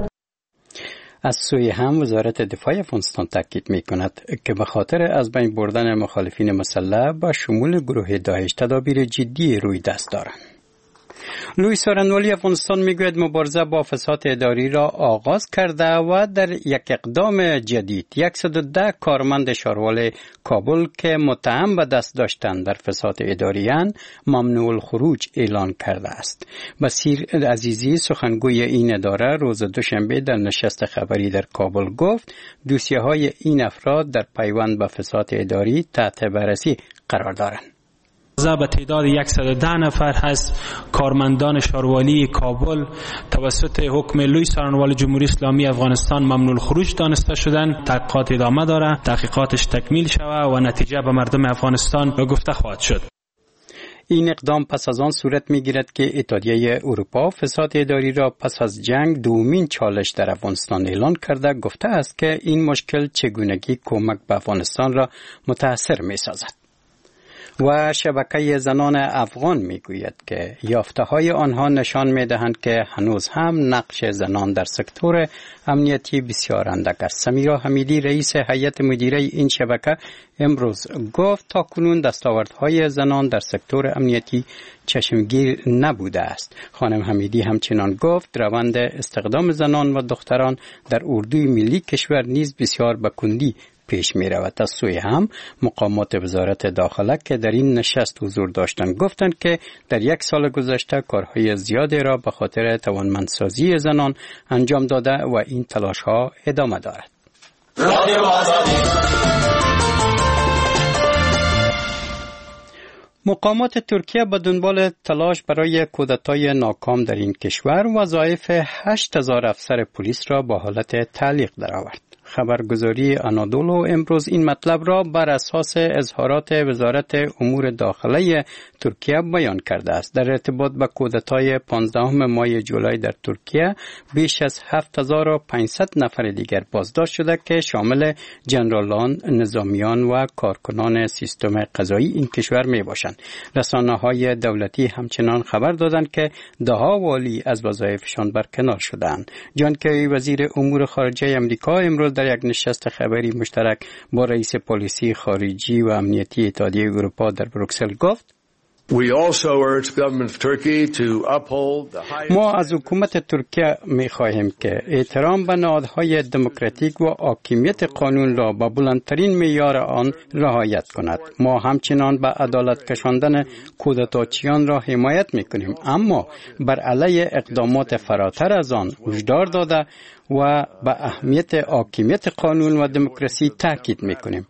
Speaker 16: از سوی هم وزارت دفاع افغانستان تاکید میکند که به خاطر از بین بردن مخالفین مسلح با شمول گروه داعش تدابیر جدی روی دست دارند. لوی سارنوالی افغانستان میگوید مبارزه با فساد اداری را آغاز کرده و در یک اقدام جدید صد و ده کارمند شاروال کابل که متهم به دست داشتند در فساد اداریان ممنوع الخروج اعلان کرده است. بصیر عزیزی سخنگوی این اداره روز دوشنبه در نشست خبری در کابل گفت دوسیه های این افراد در پیوند به فساد اداری تحت بررسی قرار دارند.
Speaker 13: به تعداد صد و ده نفر هست کارمندان شاروالی کابل توسط حکم لوی سارنوال جمهوری اسلامی افغانستان ممنوع الخروج دانسته شدن. تحقیقات ادامه داره، تحقیقاتش تکمیل شوه و نتیجه به مردم افغانستان به گفته خواهد شد.
Speaker 16: این اقدام پس از آن صورت میگیرد که اتحادیه اروپا فساد اداری را پس از جنگ دومین چالش در افغانستان اعلان کرده گفته است که این مشکل چگونگی کمک به افغانستان را متاثر میسازد. و شبکه زنان افغان میگوید که یافته‌های آنها نشان میدهند که هنوز هم نقش زنان در سکتور امنیتی بسیار اندک است. سمیرا حمیدی رئیس هیئت مدیره این شبکه امروز گفت تاکنون دستاوردهای زنان در سکتور امنیتی چشمگیر نبوده است. خانم حمیدی همچنان گفت روند استخدام زنان و دختران در اردوی ملی کشور نیز بسیار به کندی پیش می رود. از سوی هم مقامات وزارت داخله که در این نشست حضور داشتند گفتند که در یک سال گذشته کارهای زیادی را به خاطر توانمندسازی زنان انجام داده و این تلاش ها ادامه دارد. مقامات ترکیه به دنبال تلاش برای کودتای ناکام در این کشور وظایف هشت هزار افسر پلیس را با حالت تعلیق درآورد. خبرگزاری آنادولو امروز این مطلب را بر اساس اظهارات وزارت امور داخلی ترکیه بیان کرده است. در ارتباط با کودتای پانزدهم ماه جولای در ترکیه بیش از هفت هزار و پانصد نفر دیگر بازداشت شده که شامل جنرالان، نظامیان و کارکنان سیستم قضایی این کشور می باشند. رسانه‌های دولتی همچنان خبر دادند که دهها والی از وظایفشان برکنار شدند. جان کری وزیر امور خارجه آمریکا امروز در یک نشست خبری مشترک با رئیس پلیسی خارجی و امنیتی اتحادیه اروپا در بروکسل گفت: ما از حکومت ترکیه می خواهیم که احترام به نهادهای دموکراتیک و حاکمیت قانون را با بلندترین معیار آن رعایت کند. ما همچنان به عدالت کشاندن کودتاچیان را حمایت می کنیم، اما بر علیه اقدامات فراتر از آن هشدار داده و به اهمیت حاکمیت قانون و دموکراسی تاکید می کنیم.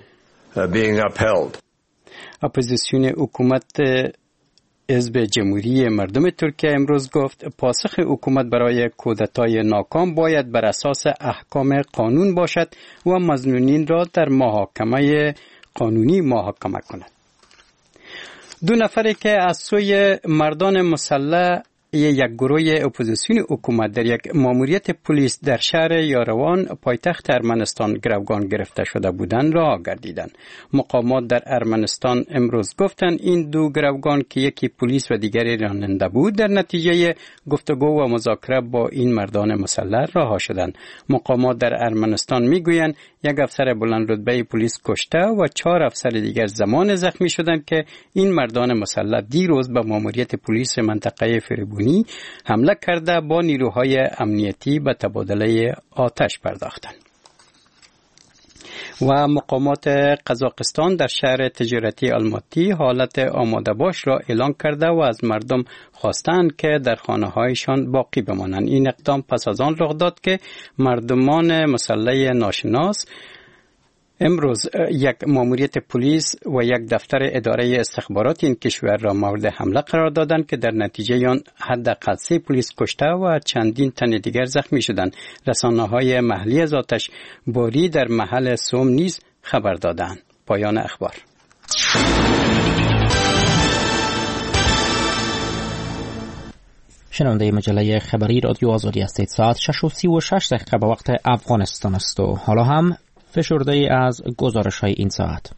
Speaker 16: اپوزیسیون حکومت حزب جمهوری مردم ترکیه امروز گفت پاسخ حکومت برای کودتای ناکام باید بر اساس احکام قانون باشد و مظنونین را در محاکمه قانونی محاکمه کند. دو نفری که از سوی مردان مسلح یک گروه اپوزیسیون حکومت در یک ماموریت پلیس در شهر یاروان پایتخت ارمنستان گروگان گرفته شده بودند رها گردیدند. مقامات در ارمنستان امروز گفتند این دو گروگان که یکی پلیس و دیگری راننده بود در نتیجه گفتگو و مذاکره با این مردان مسلح رها شدند. مقامات در ارمنستان میگویند یک افسر بلند رتبه پلیس کشته و چهار افسر دیگر زمان زخمی شدند که این مردان مسلح دیروز به ماموریت پلیس منطقه فریبونی حمله کرده با نیروهای امنیتی به تبادله آتش پرداختند. و مقامات قزاقستان در شهر تجارتی الماتی حالت آماده باش را اعلان کرده و از مردم خواستند که در خانه‌هایشان باقی بمانند. این اقدام پس از آن رخ داد که مردمان مسلح ناشناس امروز یک ماموریت پلیس و یک دفتر اداره استخبارات این کشور را مورد حمله قرار دادند که در نتیجه آن حداقل سه پلیس کشته و چندین تن دیگر زخمی شدند. رسانه‌های محلی از آتش باری در محل سوم نیز خبر دادند. پایان اخبار.
Speaker 15: شنونده مجله خبری رادیو آزادی هستید. ساعت شش و سی و شش دقیقه به وقت افغانستان است و حالا هم فشرده ای از گزارش های این ساعت.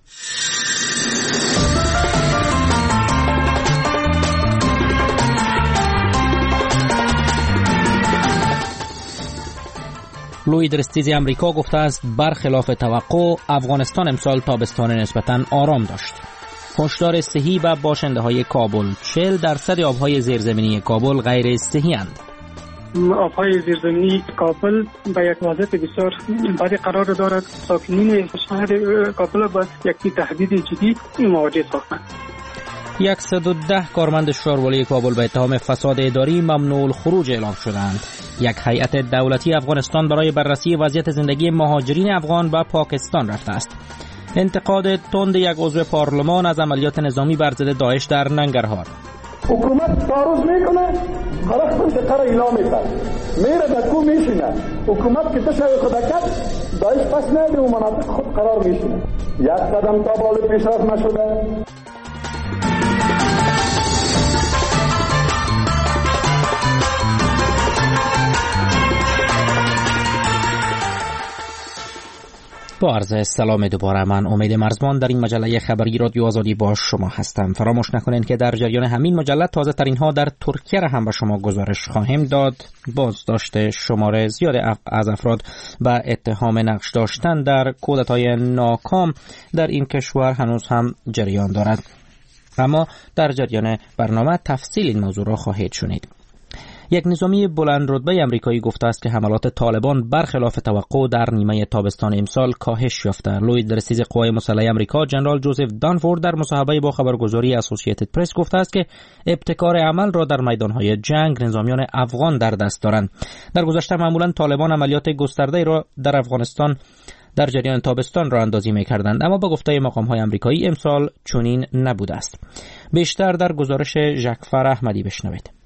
Speaker 15: لوی درستیزی امریکا گفته است برخلاف توقع افغانستان امسال تابستان نسبتاً آرام داشت. هشدار صحی به باشنده های کابل: چهل درصد آبهای زیرزمینی کابل غیر صحی اند.
Speaker 17: آبهای زیرزمینی کابل به یک وضعیت بسیار بدی قرار دارد. ساکنین شهر کابل با یک تهدید جدی مواجه ساختند.
Speaker 15: صد و ده کارمند شاروالی کابل به اتهام فساد اداری ممنوع الخروج اعلام شدند. یک هیئت دولتی افغانستان برای بررسی وضعیت زندگی مهاجرین افغان به پاکستان رفته است. انتقاد تند یک عضو پارلمان از عملیات نظامی بر ضد داعش در ننگرهار.
Speaker 11: حکومت تعرض میکنه، خلاص منطقه را اعلام میکنه، میره در کو میشینه. حکومت که تشوی خود کرد داعش پس نده و مناطق خود قرار میشینه. یک قدم تا بالا پیشرفت نشده.
Speaker 15: با عرض سلام دوباره، من امید مرزبان در این مجله خبری رادیو آزادی با شما هستم. فراموش نکنید که در جریان همین مجله تازه ترین ها در ترکیه را هم به شما گزارش خواهیم داد. بازداشت شمار زیاد از افراد با اتهام نقش داشتن در کودتای ناکام در این کشور هنوز هم جریان دارد، اما در جریان برنامه تفصیل این موضوع را خواهید شنید. یک نظامی بلند رتبه آمریکایی گفته است که حملات طالبان برخلاف توقع در نیمه تابستان امسال کاهش یافته. لوی درستیز قوای مسلح آمریکا جنرال جوزف دانفورد در مصاحبه با خبرگزاری اسوسییتد پرس گفته است که ابتکار عمل را در میدانهای جنگ نظامیان افغان در دست دارند. در گذشته معمولا طالبان عملیات گسترده را در افغانستان در جریان تابستان را اندازی می‌کردند، اما با گفته مقام‌های آمریکایی امسال چنین نبوده است. بیشتر در گزارش ژکفر احمدی بشنوید.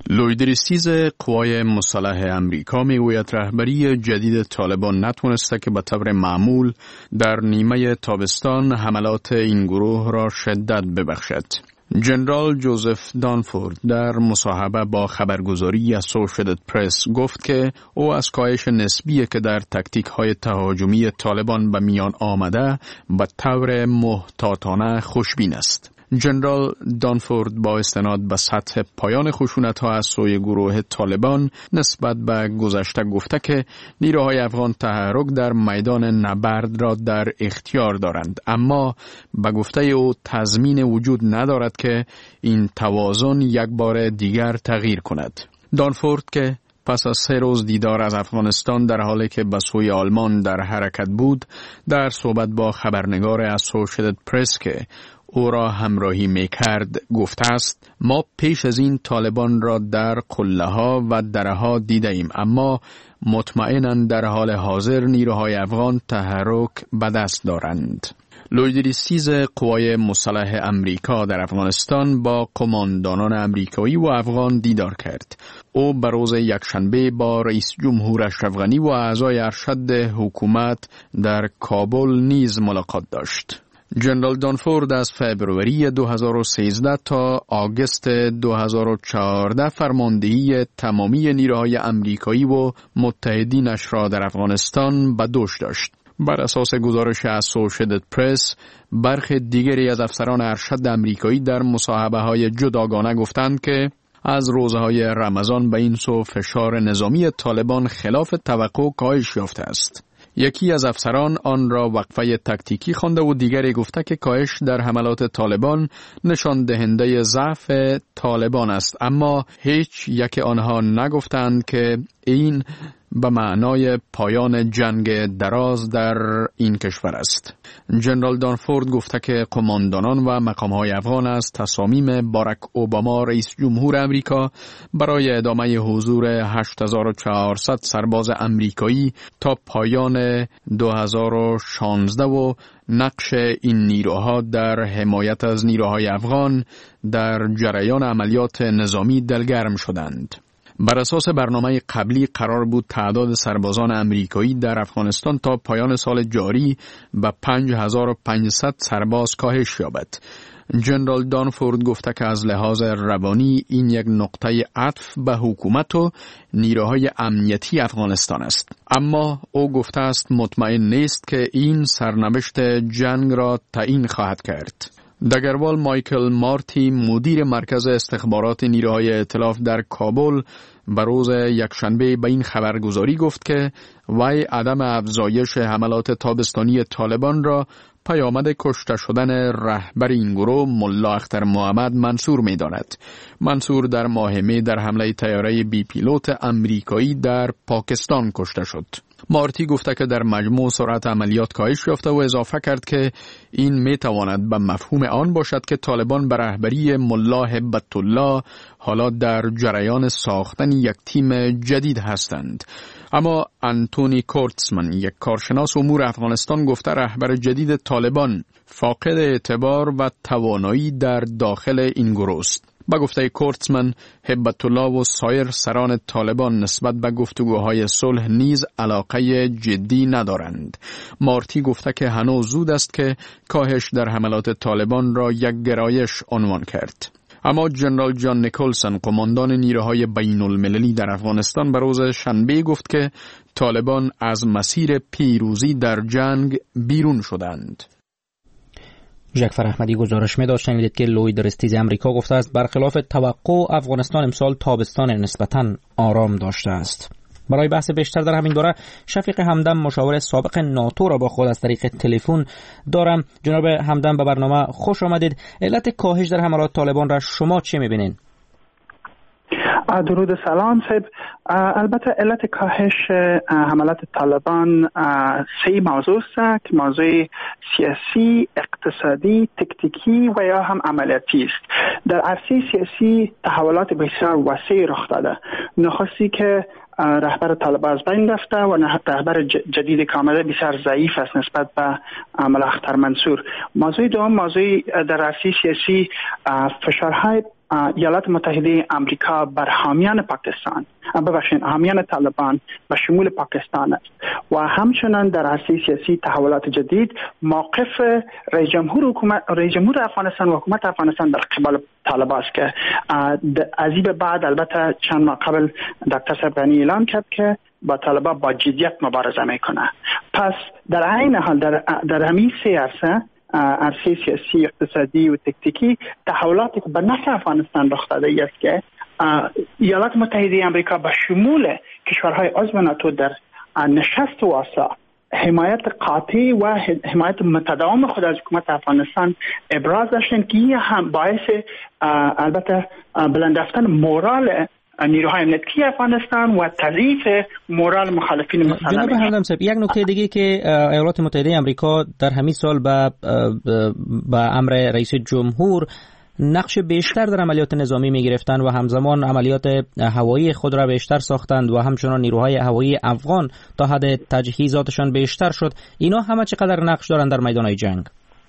Speaker 18: لویدریستیز قوای مسلح امریکا میگوید رهبری جدید طالبان نتونسته که به طور معمول در نیمه تابستان حملات این گروه را شدت ببخشد. جنرال جوزف دانفورد در مصاحبه با خبرگزاری اسوشیتد پرس گفت که او از کاهش نسبی که در تاکتیک های تهاجمی طالبان به میان آمده به طور محتاطانه خوشبین است. جنرال دانفورد با استناد به سطح پایان خشونت‌ها از سوی گروه طالبان نسبت به گذشته گفته که نیروهای افغان تحرک در میدان نبرد را در اختیار دارند، اما به گفته او تضمین وجود ندارد که این توازن یک بار دیگر تغییر کند. دانفورد که پس از سه روز دیدار از افغانستان در حالی که به سوی آلمان در حرکت بود، در صحبت با خبرنگار اسوشیتد پرس که او را همراهی میکرد گفته است: ما پیش از این طالبان را در قله ها و دره ها دیده ایم، اما مطمئناً در حال حاضر نیروهای افغان تحرک به دست دارند. لویدریستیز قوای مسلح امریکا در افغانستان با قماندانان امریکایی و افغان دیدار کرد. او به روز یکشنبه با رئیس جمهور اشرف غنی و اعضای ارشد حکومت در کابل نیز ملاقات داشت. جنرال دانفورد از فبروری دو هزار و سیزده تا آگوست دو هزار و چهارده فرماندهی تمامی نیروهای امریکایی و متحدینش را در افغانستان به دوش داشت. بر اساس گزارش اسوشیتد پرس، برخی دیگری از افسران ارشد امریکایی در مصاحبه‌های جداگانه گفتند که از روزهای رمضان به این سو فشار نظامی طالبان خلاف توقع کاهش یافته است. یکی از افسران آن را وقفه تکتیکی خوانده و دیگری گفته که کاهش در حملات طالبان نشان دهنده ضعف طالبان است، اما هیچ یک آنها نگفتند که این به معنای پایان جنگ دراز در این کشور است. جنرال دانفورد گفته که قماندانان و مقام‌های افغان از تصامیم باراک اوباما رئیس جمهور امریکا برای ادامه حضور هشت هزار و چهارصد سرباز امریکایی تا پایان دو هزار و شانزده و نقش این نیروها در حمایت از نیروهای افغان در جریان عملیات نظامی دلگرم شدند. بر اساس برنامه قبلی قرار بود تعداد سربازان امریکایی در افغانستان تا پایان سال جاری به پنج هزار و پانصد سرباز کاهش یابد. جنرال دانفورد گفته که از لحاظ روانی این یک نقطه عطف به حکومت و نیروهای امنیتی افغانستان است، اما او گفته است مطمئن نیست که این سرنوشت جنگ را تعیین خواهد کرد. دگروال مایکل مارتی مدیر مرکز استخبارات نیروهای ائتلاف در کابل به روز یکشنبه به این خبرگزاری گفت که وی عدم افزایش حملات تابستانی طالبان را پیامد کشته شدن رهبر این گروه ملا اختر محمد منصور می داند. منصور در ماه می در حمله طیاره بی پیلوت امریکایی در پاکستان کشته شد. مارتی گفته که در مجموع سرعت عملیات کاهش یافته و اضافه کرد که این می تواند به مفهوم آن باشد که طالبان به رهبری ملا هبت الله حالا در جریان ساختن یک تیم جدید هستند. اما انتونی کورتزمن، یک کارشناس امور افغانستان، گفته رهبر جدید طالبان فاقد اعتبار و توانایی در داخل این گروه است. با گفته کورتزمن، هبت الله و سایر سران طالبان نسبت به گفتگوهای صلح نیز علاقه جدی ندارند. مارتی گفته که هنوز زود است که کاهش در حملات طالبان را یک گرایش عنوان کرد. اما جنرال جان نیکلسون، قماندان نیروهای بین المللی در افغانستان، به روز شنبه گفت که طالبان از مسیر پیروزی در جنگ بیرون شدند.
Speaker 15: جعفر احمدی گزارش می داشت شنیدید که لویدریستیز امریکا گفته است برخلاف توقع افغانستان امسال تابستان نسبتاً آرام داشته است. برای بحث بیشتر در همین باره شفیق همدم، مشاور سابق ناتو، را با خود از طریق تلفن دارم. جناب همدم، به برنامه خوش آمدید. علت کاهش در حملات طالبان را شما چه می‌بینید؟
Speaker 8: درود سلام صاحب. البته علت کاهش حملات طالبان سه موضوع است که موضوع سیاسی، اقتصادی، تکتیکی و یا هم عملیاتی است. در عرصه سیاسی تحولات بسیار وسیع رخ داده. نخستی که رهبر طالبان از بین رفته و رهبر جدید که آمده بسیار ضعیف است نسبت به ملا اختر منصور. موضوع دوم، موضوع در عرصه سیاسی فشارهای ایالات متحده آمریکا بر حامیان پاکستان ببخشید حامیان طالبان به شمول پاکستان است و همچنان در عرصه سیاسی تحولات جدید موقف رئیس جمهور حکومت رئیس جمهور افغانستان و حکومت افغانستان در قبال طالبان است که از این بعد البته چند ماه قبل دکتر صاحب غنی اعلام کرد که با طالبان با جدیت مبارزه میکنه. پس در عین حال در در همین سه عرصه عرصه سیاسی، اقتصادی و تکنیکی تحولاتی که به نفع افغانستان رخ داده است که ایالات متحده آمریکا به شمول کشورهای عضو ناتو در نشست واسا حمایت قاطع و حمایت متداوم خود از حکومت افغانستان ابراز داشتند که این هم باعث البته بلند رفتن مورال نیروهای امنیتی افغانستان و تضعیف مورال مخالفین مسلح.
Speaker 15: جناب همدم صاحب، یک نکته دیگه که ایالات متحده آمریکا در همین سال به به امر رئیس جمهور نقش بیشتر در عملیات نظامی می گرفتند و همزمان عملیات هوایی خود را بیشتر ساختند و همچنان نیروهای هوایی افغان تا حد تجهیزاتشان بیشتر شد. اینا همه چقدر نقش دارند در میدان جنگ؟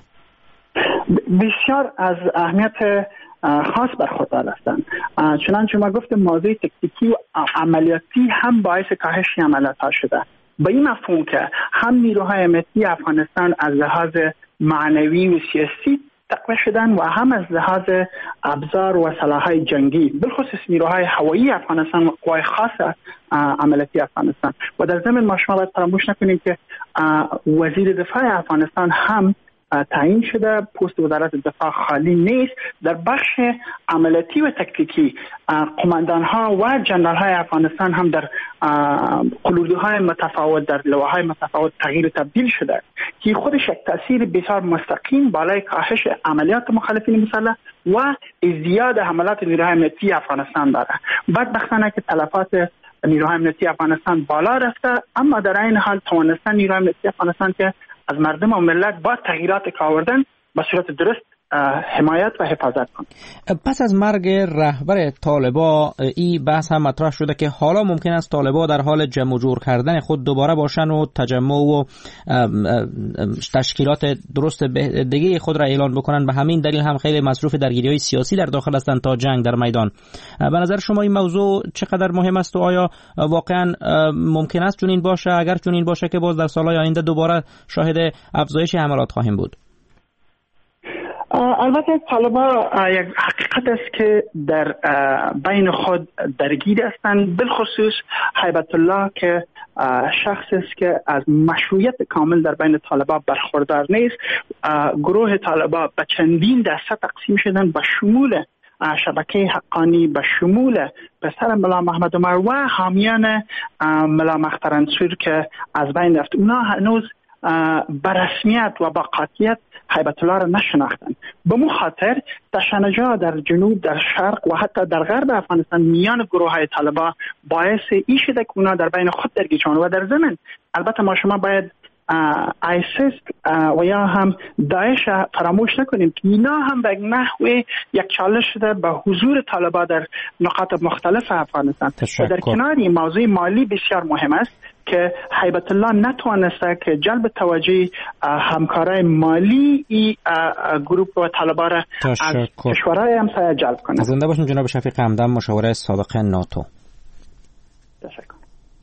Speaker 8: بسیار از اهمیت خاص برخوردار هستند. چنانچه ما گفتم موضوع تکتیکی و عملیاتی هم باعث کاهش عملیات ها شده. به این مفهوم که هم نیروهای امنیتی افغانستان از لحاظ معنوی و سیاسی تقویت شدن و هم از لحاظ ابزار و سلاح‌های جنگی، بالخصوص نیروهای هوایی افغانستان و قوای خاص عملیاتی افغانستان. و در ضمن ما شما باید فراموش نکنیم که وزیر دفاع افغانستان هم تعیین شده، پست وزارت دفاع خالی نیست. در بخش عملیاتی و تکتیکی قماندان ها و جنرال های افغانستان هم در قلودهای متفاوت در لواهای متفاوت تغییر تبدیل شده که خودش یک تاثیر بسیار مستقیم بالای کاهش عملیات مخالفین مسلح و ازدیاد حملات نیروهای امنیتی افغانستان داره. بدبختانه که تلفات نیروهای امنیتی افغانستان بالا رفته، اما در این حال توانستن نیروهای امنیتی افغانستان که از مردم و ملت با تغییرات که آوردن به صورت درست حمایت و حفاظت کنند.
Speaker 15: پس از مرگ رهبر طالبان این بحث هم مطرح شده که حالا ممکن است طالبان در حال جمع و جور کردن خود دوباره باشن و تجمع و تشکیلات درست دیگه خود را اعلان بکنن. به همین دلیل هم خیلی مصروف درگیری‌های سیاسی در داخل هستند تا جنگ در میدان. به نظر شما این موضوع چقدر مهم است و آیا واقعا ممکن است چنین باشه؟ اگر چنین باشه که باز در سال‌های آینده دوباره شاهد افزایش حملات خواهیم بود؟
Speaker 8: البته طالبان یک حقیقت است که در بین خود درگیر هستند، بالخصوص هیبت الله که شخص است که از مشروعیت کامل در بین طالبان برخوردار نیست. گروه طالبان به چندین دسته تقسیم شدن به شمول شبکه حقانی، به شمول پسر ملا محمد عمر و حامیان ملا مختار انصور که از بین رفت. اونا هنوز به رسمیت و با قاطعیت هیبت الله را نشناختند. به مو خاطر تشنجات در جنوب، در شرق و حتی در غرب افغانستان میان گروه های طالبان باعث این شده که اونا در بین خود درگیر شوند. و در ضمن البته ما شما باید آیسیس و یا هم داعش فراموش نکنیم که اینا هم به نحوه یک چالش شده به حضور طالبان در نقاط مختلف افغانستان. و در کنار این موضوع مالی بسیار مهم است که هیبت الله نتوانسته که جلب توجه همکارای مالی ای گروه و طالبان را از کشورهای همسایه جلب کنه.
Speaker 15: زنده باشین جناب شفیق همدم، مشاور سابق ناتو.
Speaker 8: تشکر.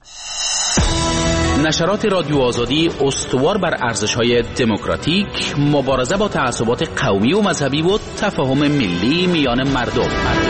Speaker 19: نشرات رادیو آزادی استوار بر ارزش‌های دموکراتیک، مبارزه با تعصبات قومی و مذهبی و تفاهم ملی میان مردم.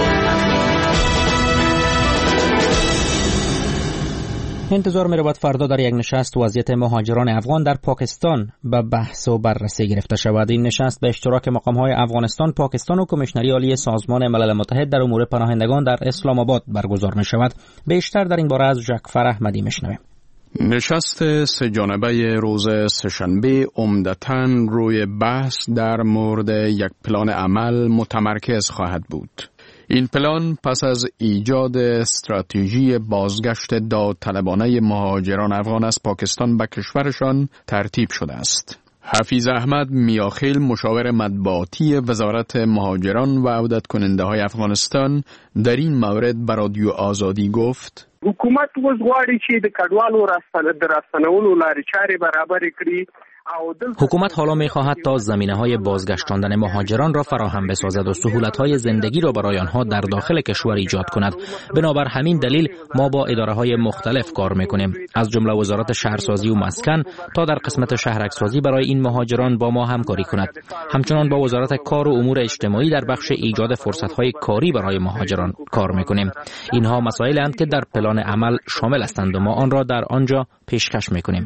Speaker 15: انتظار می رود فردا در یک نشست وضعیت مهاجران افغان در پاکستان به بحث و بررسی گرفته شود. این نشست به اشتراک مقام‌های افغانستان، پاکستان و کمیشنری عالی سازمان ملل متحد در امور پناهندگان در اسلام آباد برگزار می شود. بیشتر در این باره از جعفر احمدی میشنویم.
Speaker 18: نشست سه جانبه روز سه‌شنبه عمدتاً روی بحث در مورد یک پلان عمل متمرکز خواهد بود. این پلان پس از ایجاد استراتژی بازگشت داوطلبانه مهاجران افغان از پاکستان به کشورشان ترتیب شده است. حفیظ احمد میاخیل، مشاور مطبوعاتی وزارت مهاجران و عودت کننده های افغانستان، در این مورد به رادیو آزادی گفت:
Speaker 3: حکومت اوس غواړي چې د کډوالو راستنولو لارې چارې برابر کړي
Speaker 15: حکومت حالا می‌خواهد تا زمینه‌های بازگشتاندن مهاجران را فراهم بسازد و سهولت‌های زندگی را برای آنها در داخل کشور ایجاد کند. بنابر همین دلیل ما با اداره‌های مختلف کار می‌کنیم، از جمله وزارت شهرسازی و مسکن تا در قسمت شهرک‌سازی برای این مهاجران با ما همکاری کند. همچنین با وزارت کار و امور اجتماعی در بخش ایجاد فرصت‌های کاری برای مهاجران کار می‌کنیم. اینها مسائلی اند که در پلان عمل شامل هستند و ما آن را در آنجا پیشکش می‌کنیم.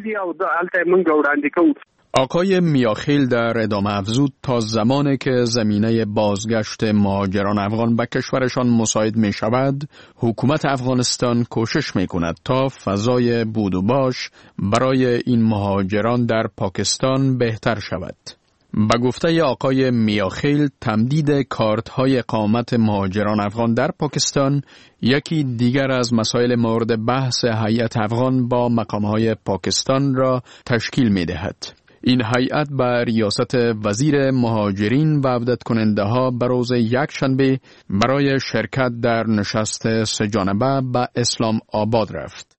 Speaker 18: آقای میاخیل در ادامه افزود تا زمانی که زمینه بازگشت مهاجران افغان به کشورشان مساعد می شود، حکومت افغانستان کوشش می کند تا فضای بود و باش برای این مهاجران در پاکستان بهتر شود. به گفته آقای میاخیل، تمدید کارت های اقامت مهاجران افغان در پاکستان یکی دیگر از مسائل مورد بحث هیئت افغان با مقام های پاکستان را تشکیل می دهد. این هیئت به ریاست وزیر مهاجرین و عودت کننده ها به روز یک شنبه برای شرکت در نشست سه جانبه به اسلام آباد رفت.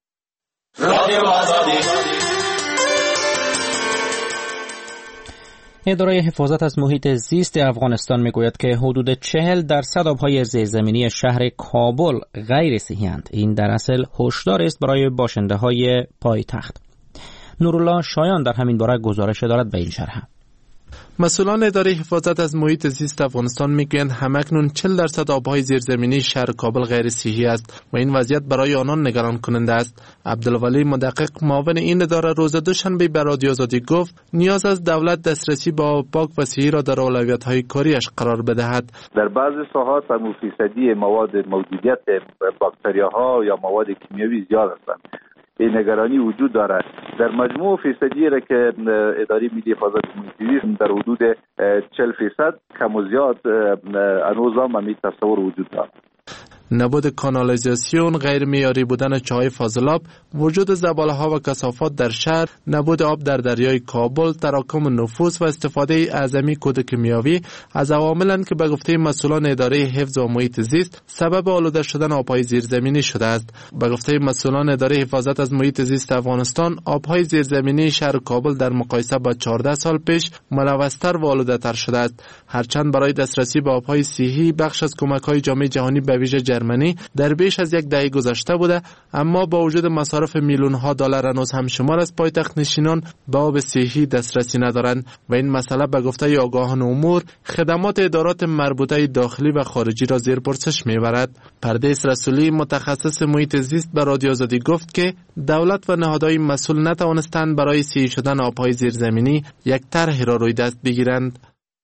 Speaker 15: اداره حفاظت از محیط زیست افغانستان میگوید که حدود چهل درصد آبهای زیرزمینی شهر کابل غیر صحیح‌اند. این در اصل هشدار است برای باشنده های پایتخت. نورالله شایان در همین باره گزارش دارد به این شرح.
Speaker 20: مسئولان اداره حفاظت از محیط زیست افغانستان میگویند همکنون چهل درصد آبهای زیرزمینی شهر کابل غیر صحی است و این وضعیت برای آنان نگران کننده است. عبدالولی مدقق معاون این اداره روز دوشنبه به رادیو آزادی گفت نیاز از دولت دسترسی به آب پاک و صحی را در اولویت‌های کاریش قرار بدهد.
Speaker 21: در بعضی ساحات هم فیصدی مواد موجودیت باکتریاها یا مواد کیمیایی زیاد هستند. این نگرانی وجود دارد. در مجموع فیصدی را که اداره ملی حفاظت محیط زیست در حدود چهل فیصد کم و زیاد هنوز هم همین تصور وجود دارد.
Speaker 20: نبود کانالیزاسیون، غیر معیاری بودن چاهای فاضلاب، وجود زباله‌ها و کثافات در شهر، نبود آب در دریای کابل، تراکم نفوس و استفاده اعظمی کود کیمیاوی از عواملند که به گفته مسئولان اداره حفظ و محیط زیست سبب آلوده شدن آبهای زیرزمینی شده است. به گفته مسئولان اداره حفاظت از محیط زیست افغانستان، آبهای زیرزمینی شهر کابل در مقایسه با چهارده سال پیش ملوث‌تر و آلوده‌تر شده است. هرچند برای دسترسی به آبهای صحی بخش از کمک‌های جامعه جهانی به ویژه جرمنی در بیش از یک دهه گذشته بوده، اما با وجود مصارف میلیون‌ها دلار هنوز هم شمار از پایتخت نشینان به آب صحی دسترسی ندارند و این مسئله به گفته آگاهان امور خدمات ادارات مربوطه داخلی و خارجی را زیر پرسش می‌برد. پردیس رسولی متخصص محیط زیست به رادیو آزادی گفت که دولت و نهادهای مسئول نتوانستند برای صحی شدن آب‌های زیرزمینی یک طرحی را روی دست بگیرند.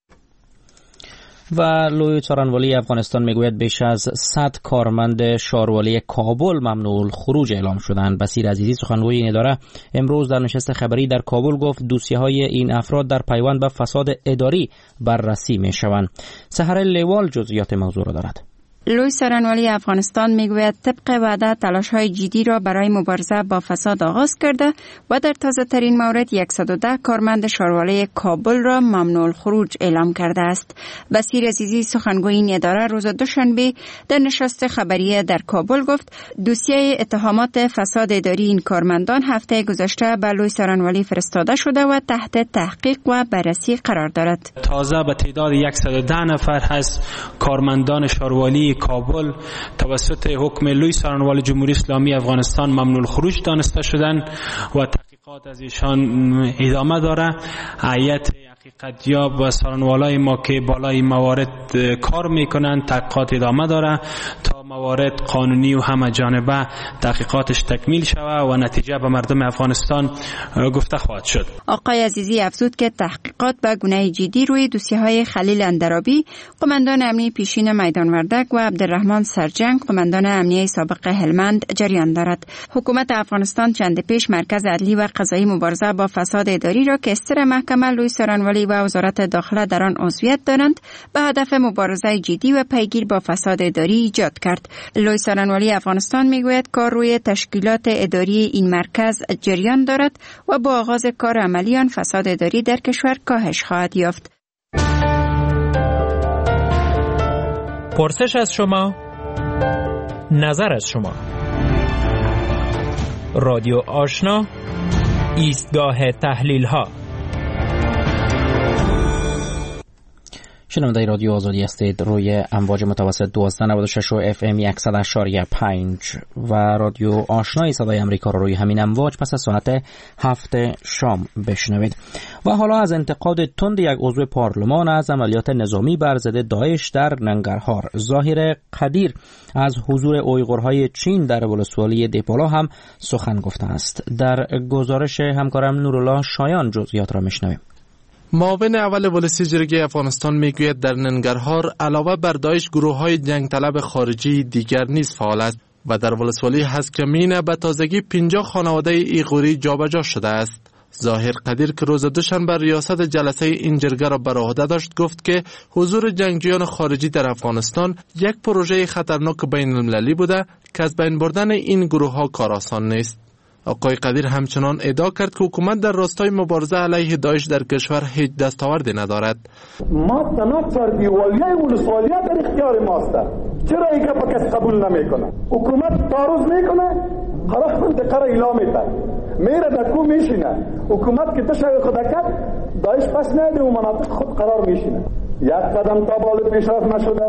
Speaker 15: و لوی څارنوالي افغانستان میگوید بیش از صد کارمند شاروالی کابل ممنوع الخروج اعلام شدند. بصیر عزیزی سخنگوی این اداره امروز در نشست خبری در کابل گفت دوسیه‌های این افراد در پیوند به فساد اداری بررسی میشوند. سحر لیوال جزئیات موضوع را دارد.
Speaker 22: لوی څارنوالي افغانستان میگوید طبق وعده تلاش‌های جدی را برای مبارزه با فساد آغاز کرده و در تازه ترین مورد صد و ده کارمند شاروالی کابل را ممنوع الخروج اعلام کرده است. بصیر عزیزی سخنگوی این اداره روز دوشنبه در نشست خبری در کابل گفت دوسیه اتهامات فساد اداری این کارمندان هفته گذشته به لوی څارنوالي فرستاده شده و تحت تحقیق و بررسی قرار دارد.
Speaker 13: تازه به تعداد صد و ده نفر هست کارمندان شاروالی کابل توسط حکم لوی څارنوال جمهوری اسلامی افغانستان ممنوع الخروج دانسته شدند و تحقیقات از ایشان ادامه داره. هیئت حقیقتیاب و څارنوالای ما که بالای موارد کار میکنند تحقیقات ادامه داره تا موارد قانونی و همه جانبه تحقیقاتش تکمیل شود و نتیجه به مردم افغانستان گفته خواهد شد.
Speaker 22: آقای عزیزی افزود که تحقیقات به گونه جدی روی دوسیه‌های خلیل اندرابی قماندان امنیه پیشین میدان وردک و عبدالرحمن سرجنگ قماندان امنیه سابق هلمند جریان دارد. حکومت افغانستان چند پیش مرکز عدلی و قضایی مبارزه با فساد اداری را که استر محکمه لوی څارنوالي و وزارت داخله در آن عضویت دارند به هدف مبارزه جدی و پیگیر با فساد اداری ایجاد کرد. لوی څارنوالي افغانستان میگوید کار روی تشکیلات اداری این مرکز جریان دارد و با آغاز کار عملی آن فساد اداری در کشور کاهش خواهد یافت.
Speaker 10: پرسش از شما، نظر از شما. رادیو آشنا، ایستگاه تحلیل ها.
Speaker 15: شنونده رادیو آزادی هستید روی امواج متوسط دوازده نود و شش و اف ام صد و پنج و رادیو آشنای صدای امریکا رو روی همین امواج پس از ساعت هفت شام بشنوید. و حالا از انتقاد تند یک عضو پارلمان از عملیات نظامی بر ضد داعش در ننگرهار. ظاهر قدیر از حضور اویغورهای چین در ولسوالی دیپالا هم سخن گفته است. در گزارش همکارم نورالله شایان جزئیات را میشنویم.
Speaker 20: معاون اول ولسی جرگه افغانستان میگوید در ننگرهار علاوه بر داعش گروه‌های جنگ طلب خارجی دیگر نیز فعال است و در ولسوالی هسکمین به تازگی پنجاه خانواده ایغوری جابجا شده است. ظاهر قدیر که روز دوشنبه ریاست جلسه این جرگه را بر عهده داشت گفت که حضور جنگجویان خارجی در افغانستان یک پروژه خطرناک بین المللی بوده که از بین بردن این گروه‌ها کار آسان نیست. آقای قدیر همچنان ادعا کرد که حکومت در راستای مبارزه علیه داعش در کشور هیچ دستاوردی ندارد.
Speaker 11: ما تنها چربیوالیه ولسوالیه در اختیار ماست. چرا اینکه کس قبول نمیکنه؟ حکومت تعرض میکنه، قرار منطقه را اعلام میکنه. میره دکو میشینه. حکومت که تشوی خود کرد، داعش پس نده و مناطق خود قرار میشینه. یک قدم تا بالا پیشرفت نشده.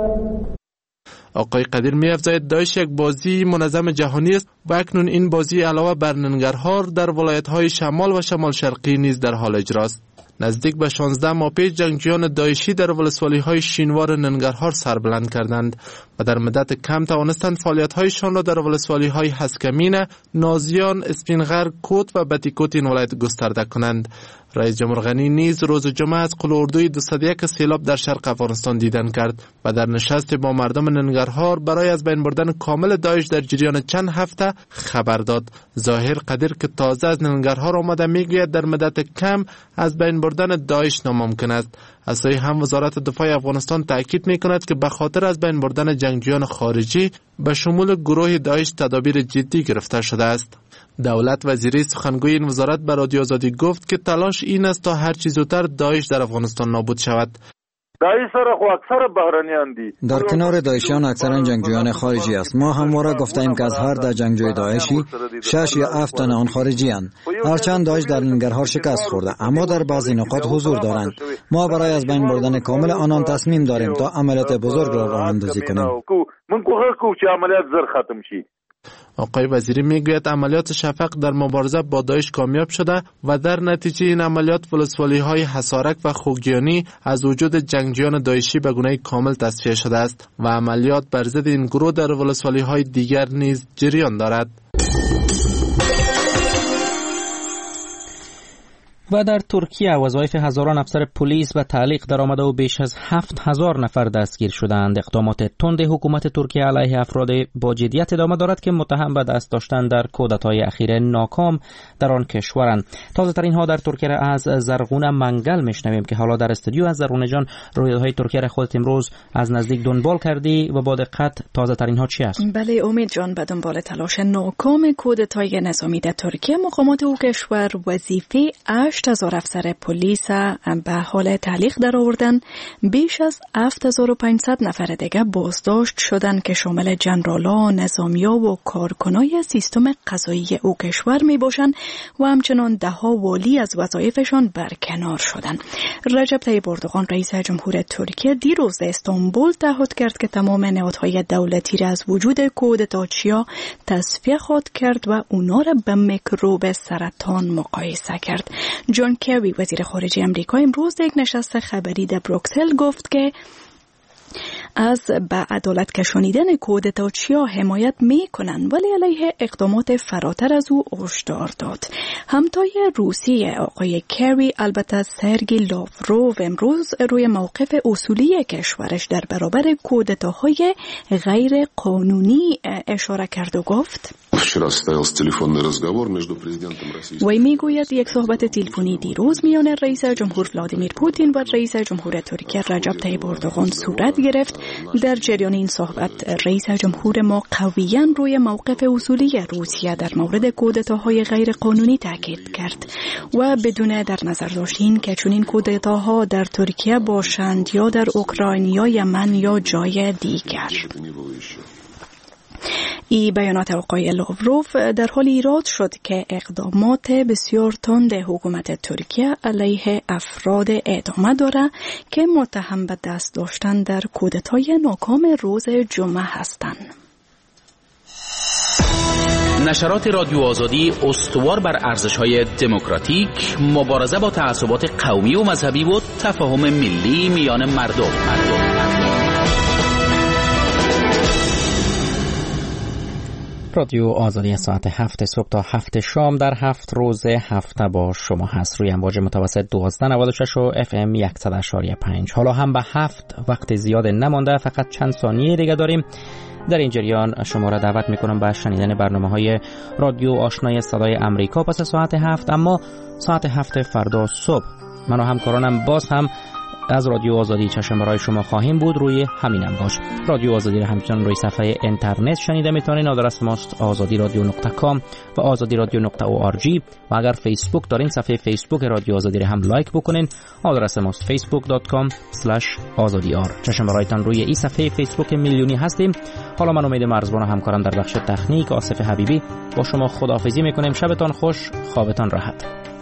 Speaker 20: آقای قدیر می افزاید داعش یک بازی منظم جهانی است و اکنون این بازی علاوه بر ننگرهار در ولایت‌های شمال و شمال شرقی نیز در حال اجراست. نزدیک به شانزده ماه پیش جنگجویان داعشی در ولسوالی‌های شینوار ننگرهار سربلند کردند و در مدت کم توانستند فعالیت‌هایشان را در ولسوالی‌های هسکمین، نازیان، اسپینغر، کوت و بتیکوت این ولایت گسترده کنند. رئیس جمهور غنی نیز روز جمعه از قل اردوی دویست و یک سیلاب در شرق افغانستان دیدن کرد و در نشست با مردم ننگرهار برای از بین بردن کامل داعش در جریان چند هفته خبر داد. ظاهر قدیر که تازه از ننگرهار آمده میگوید در مدت کم از بین بردن داعش ناممکن است. از سوی هم وزارت دفاع افغانستان تاکید میکند که به خاطر از بین بردن جنگجویان خارجی به شمول گروه داعش تدابیر جدی گرفته شده است. دولت وزیری سخنگوی این وزارت به رادیو آزادی گفت که تلاش این است تا هر چه زودتر داعش در افغانستان نابود شود.
Speaker 5: داعش سره خو اکثر بهرانیان دي.
Speaker 7: در کنار داعشیان اکثرا جنگجویان خارجی است. ما همواره گفتیم که از هر ده جنگجوی داعشی شش یا هفت تن آن خارجی اند. هرچند داعش در ننگرهار شکست خورده اما در بعضی نقاط حضور دارند. ما برای از بین بردن کامل آنان تصمیم داریم تا عملیات بزرگ را راه اندازی کنیم.
Speaker 5: من کوشش کوم چې عملیات زر ختم شي.
Speaker 20: آقای وزیری میگوید عملیات شفق در مبارزه با داعش کامیاب شده و در نتیجه این عملیات ولسوالی های حصارک و خوگیانی از وجود جنگجویان داعشی به گونه کامل تصفیه شده است و عملیات بر ضد این گروه در ولسوالی های دیگر نیز جریان دارد.
Speaker 15: و در ترکیه وظایف هزاران افسر پلیس به تعلیق درآمده و بیش از هفت هزار نفر دستگیر شدند. اقدامات تند حکومت ترکیه علیه افراد با جدیت ادامه دارد که متهم به دست داشتن در کودتای اخیر ناکام در آن کشورند. تازه ترین ها در ترکیه را از زرغون منگل میشنویم که حالا در استودیو از زرغون جان رویدادهای ترکیه را خودت امروز از نزدیک دنبال کردی و با دقت تازه ترین ها چی است؟
Speaker 23: بله امید جان، به دنبال تلاش ناکام کودتای نظامی در ترکیه مقامات او کشور وظیفه هشت هزار افسر پلیس به حال تعلیق در آوردن. بیش از هفت هزار و پانصد نفر دیگه بازداشت شدن که شامل جنرالا، نظامیا و کارکنای سیستم قضایی او کشور می باشند و همچنان ده ها والی از وظایفشان برکنار شدند. رجب طیب اردوغان رئیس جمهور ترکیه دیروز در استانبول تعهد کرد که تمام نهادهای دولتی را از وجود کودتاچیا تصفیه خواهد کرد و اونا را به میکروب سرطان مقایسه کرد. جان کری وزیر خارجه امریکا امروز در یک نشست خبری در بروکسل گفت که از به عدالت کشانیدن کودتاچیا حمایت می کنند ولی علیه اقدامات فراتر از او هشدار داد. همتای روسیه آقای کری البته سرگی لاوروف امروز روی موقف اصولی کشورش در برابر کودتاهای غیر قانونی اشاره کرد و گفت وی میگوید یک صحبت تلفنی دیروز میان رئیس جمهور ولادیمیر پوتین و رئیس جمهور ترکیه رجب طیب اردوغان صورت گرفت. در جریان این صحبت رئیس جمهور ما قویاً روی موقف اصولی روسیه در مورد کودتاهای غیر قانونی تاکید کرد و بدون در نظر داشتن که چنین کودتاها در ترکیه باشند یا در اوکراین یا یمن یا جای دیگر. این بیانات آقای لاوروف در حال ایراد شد که اقدامات بسیار تند حکومت ترکیه علیه افراد ادامه داره که متهم به دست داشتن در کودتای ناکام روز جمعه هستند.
Speaker 19: نشرات رادیو آزادی استوار بر ارزش‌های دموکراتیک، مبارزه با تعصبات قومی و مذهبی و تفاهم ملی میان مردم. مردم.
Speaker 15: رادیو آزادی ساعت هفت صبح تا هفت شام در هفت روز هفته با شما هست روی امواج متوسط دوازده نود و شش و اف ام صد و پنج. حالا هم به هفت وقت زیاد نمانده، فقط چند ثانیه دیگه داریم. در این جریان شما را دعوت میکنم به شنیدن برنامه های رادیو آشنای صدای امریکا پس ساعت هفت. اما ساعت هفت فردا صبح من و همکارانم باز هم از رادیو آزادی چشم برای شما خواهیم بود. روی همین امواج رادیو آزادی را همچنان روی صفحه اینترنت شنیده میتونین. آدرس ماست آزادی رادیو نقطه کام و آزادی رادیو نقطه او آر جی و اگر فیسبوک دارین صفحه فیسبوک رادیو آزادی را هم لایک بکنین. آدرس ماست فیسبوک دات کام اسلش آزادی آر. چشم برایتان روی این صفحه فیسبوک میلیونی هستیم. حالا من امید مرزبان و همکارم در بخش تکنیک آصف حبیبی با شما خداحافظی میکنیم. شبتان خوش، خوابتان راحت.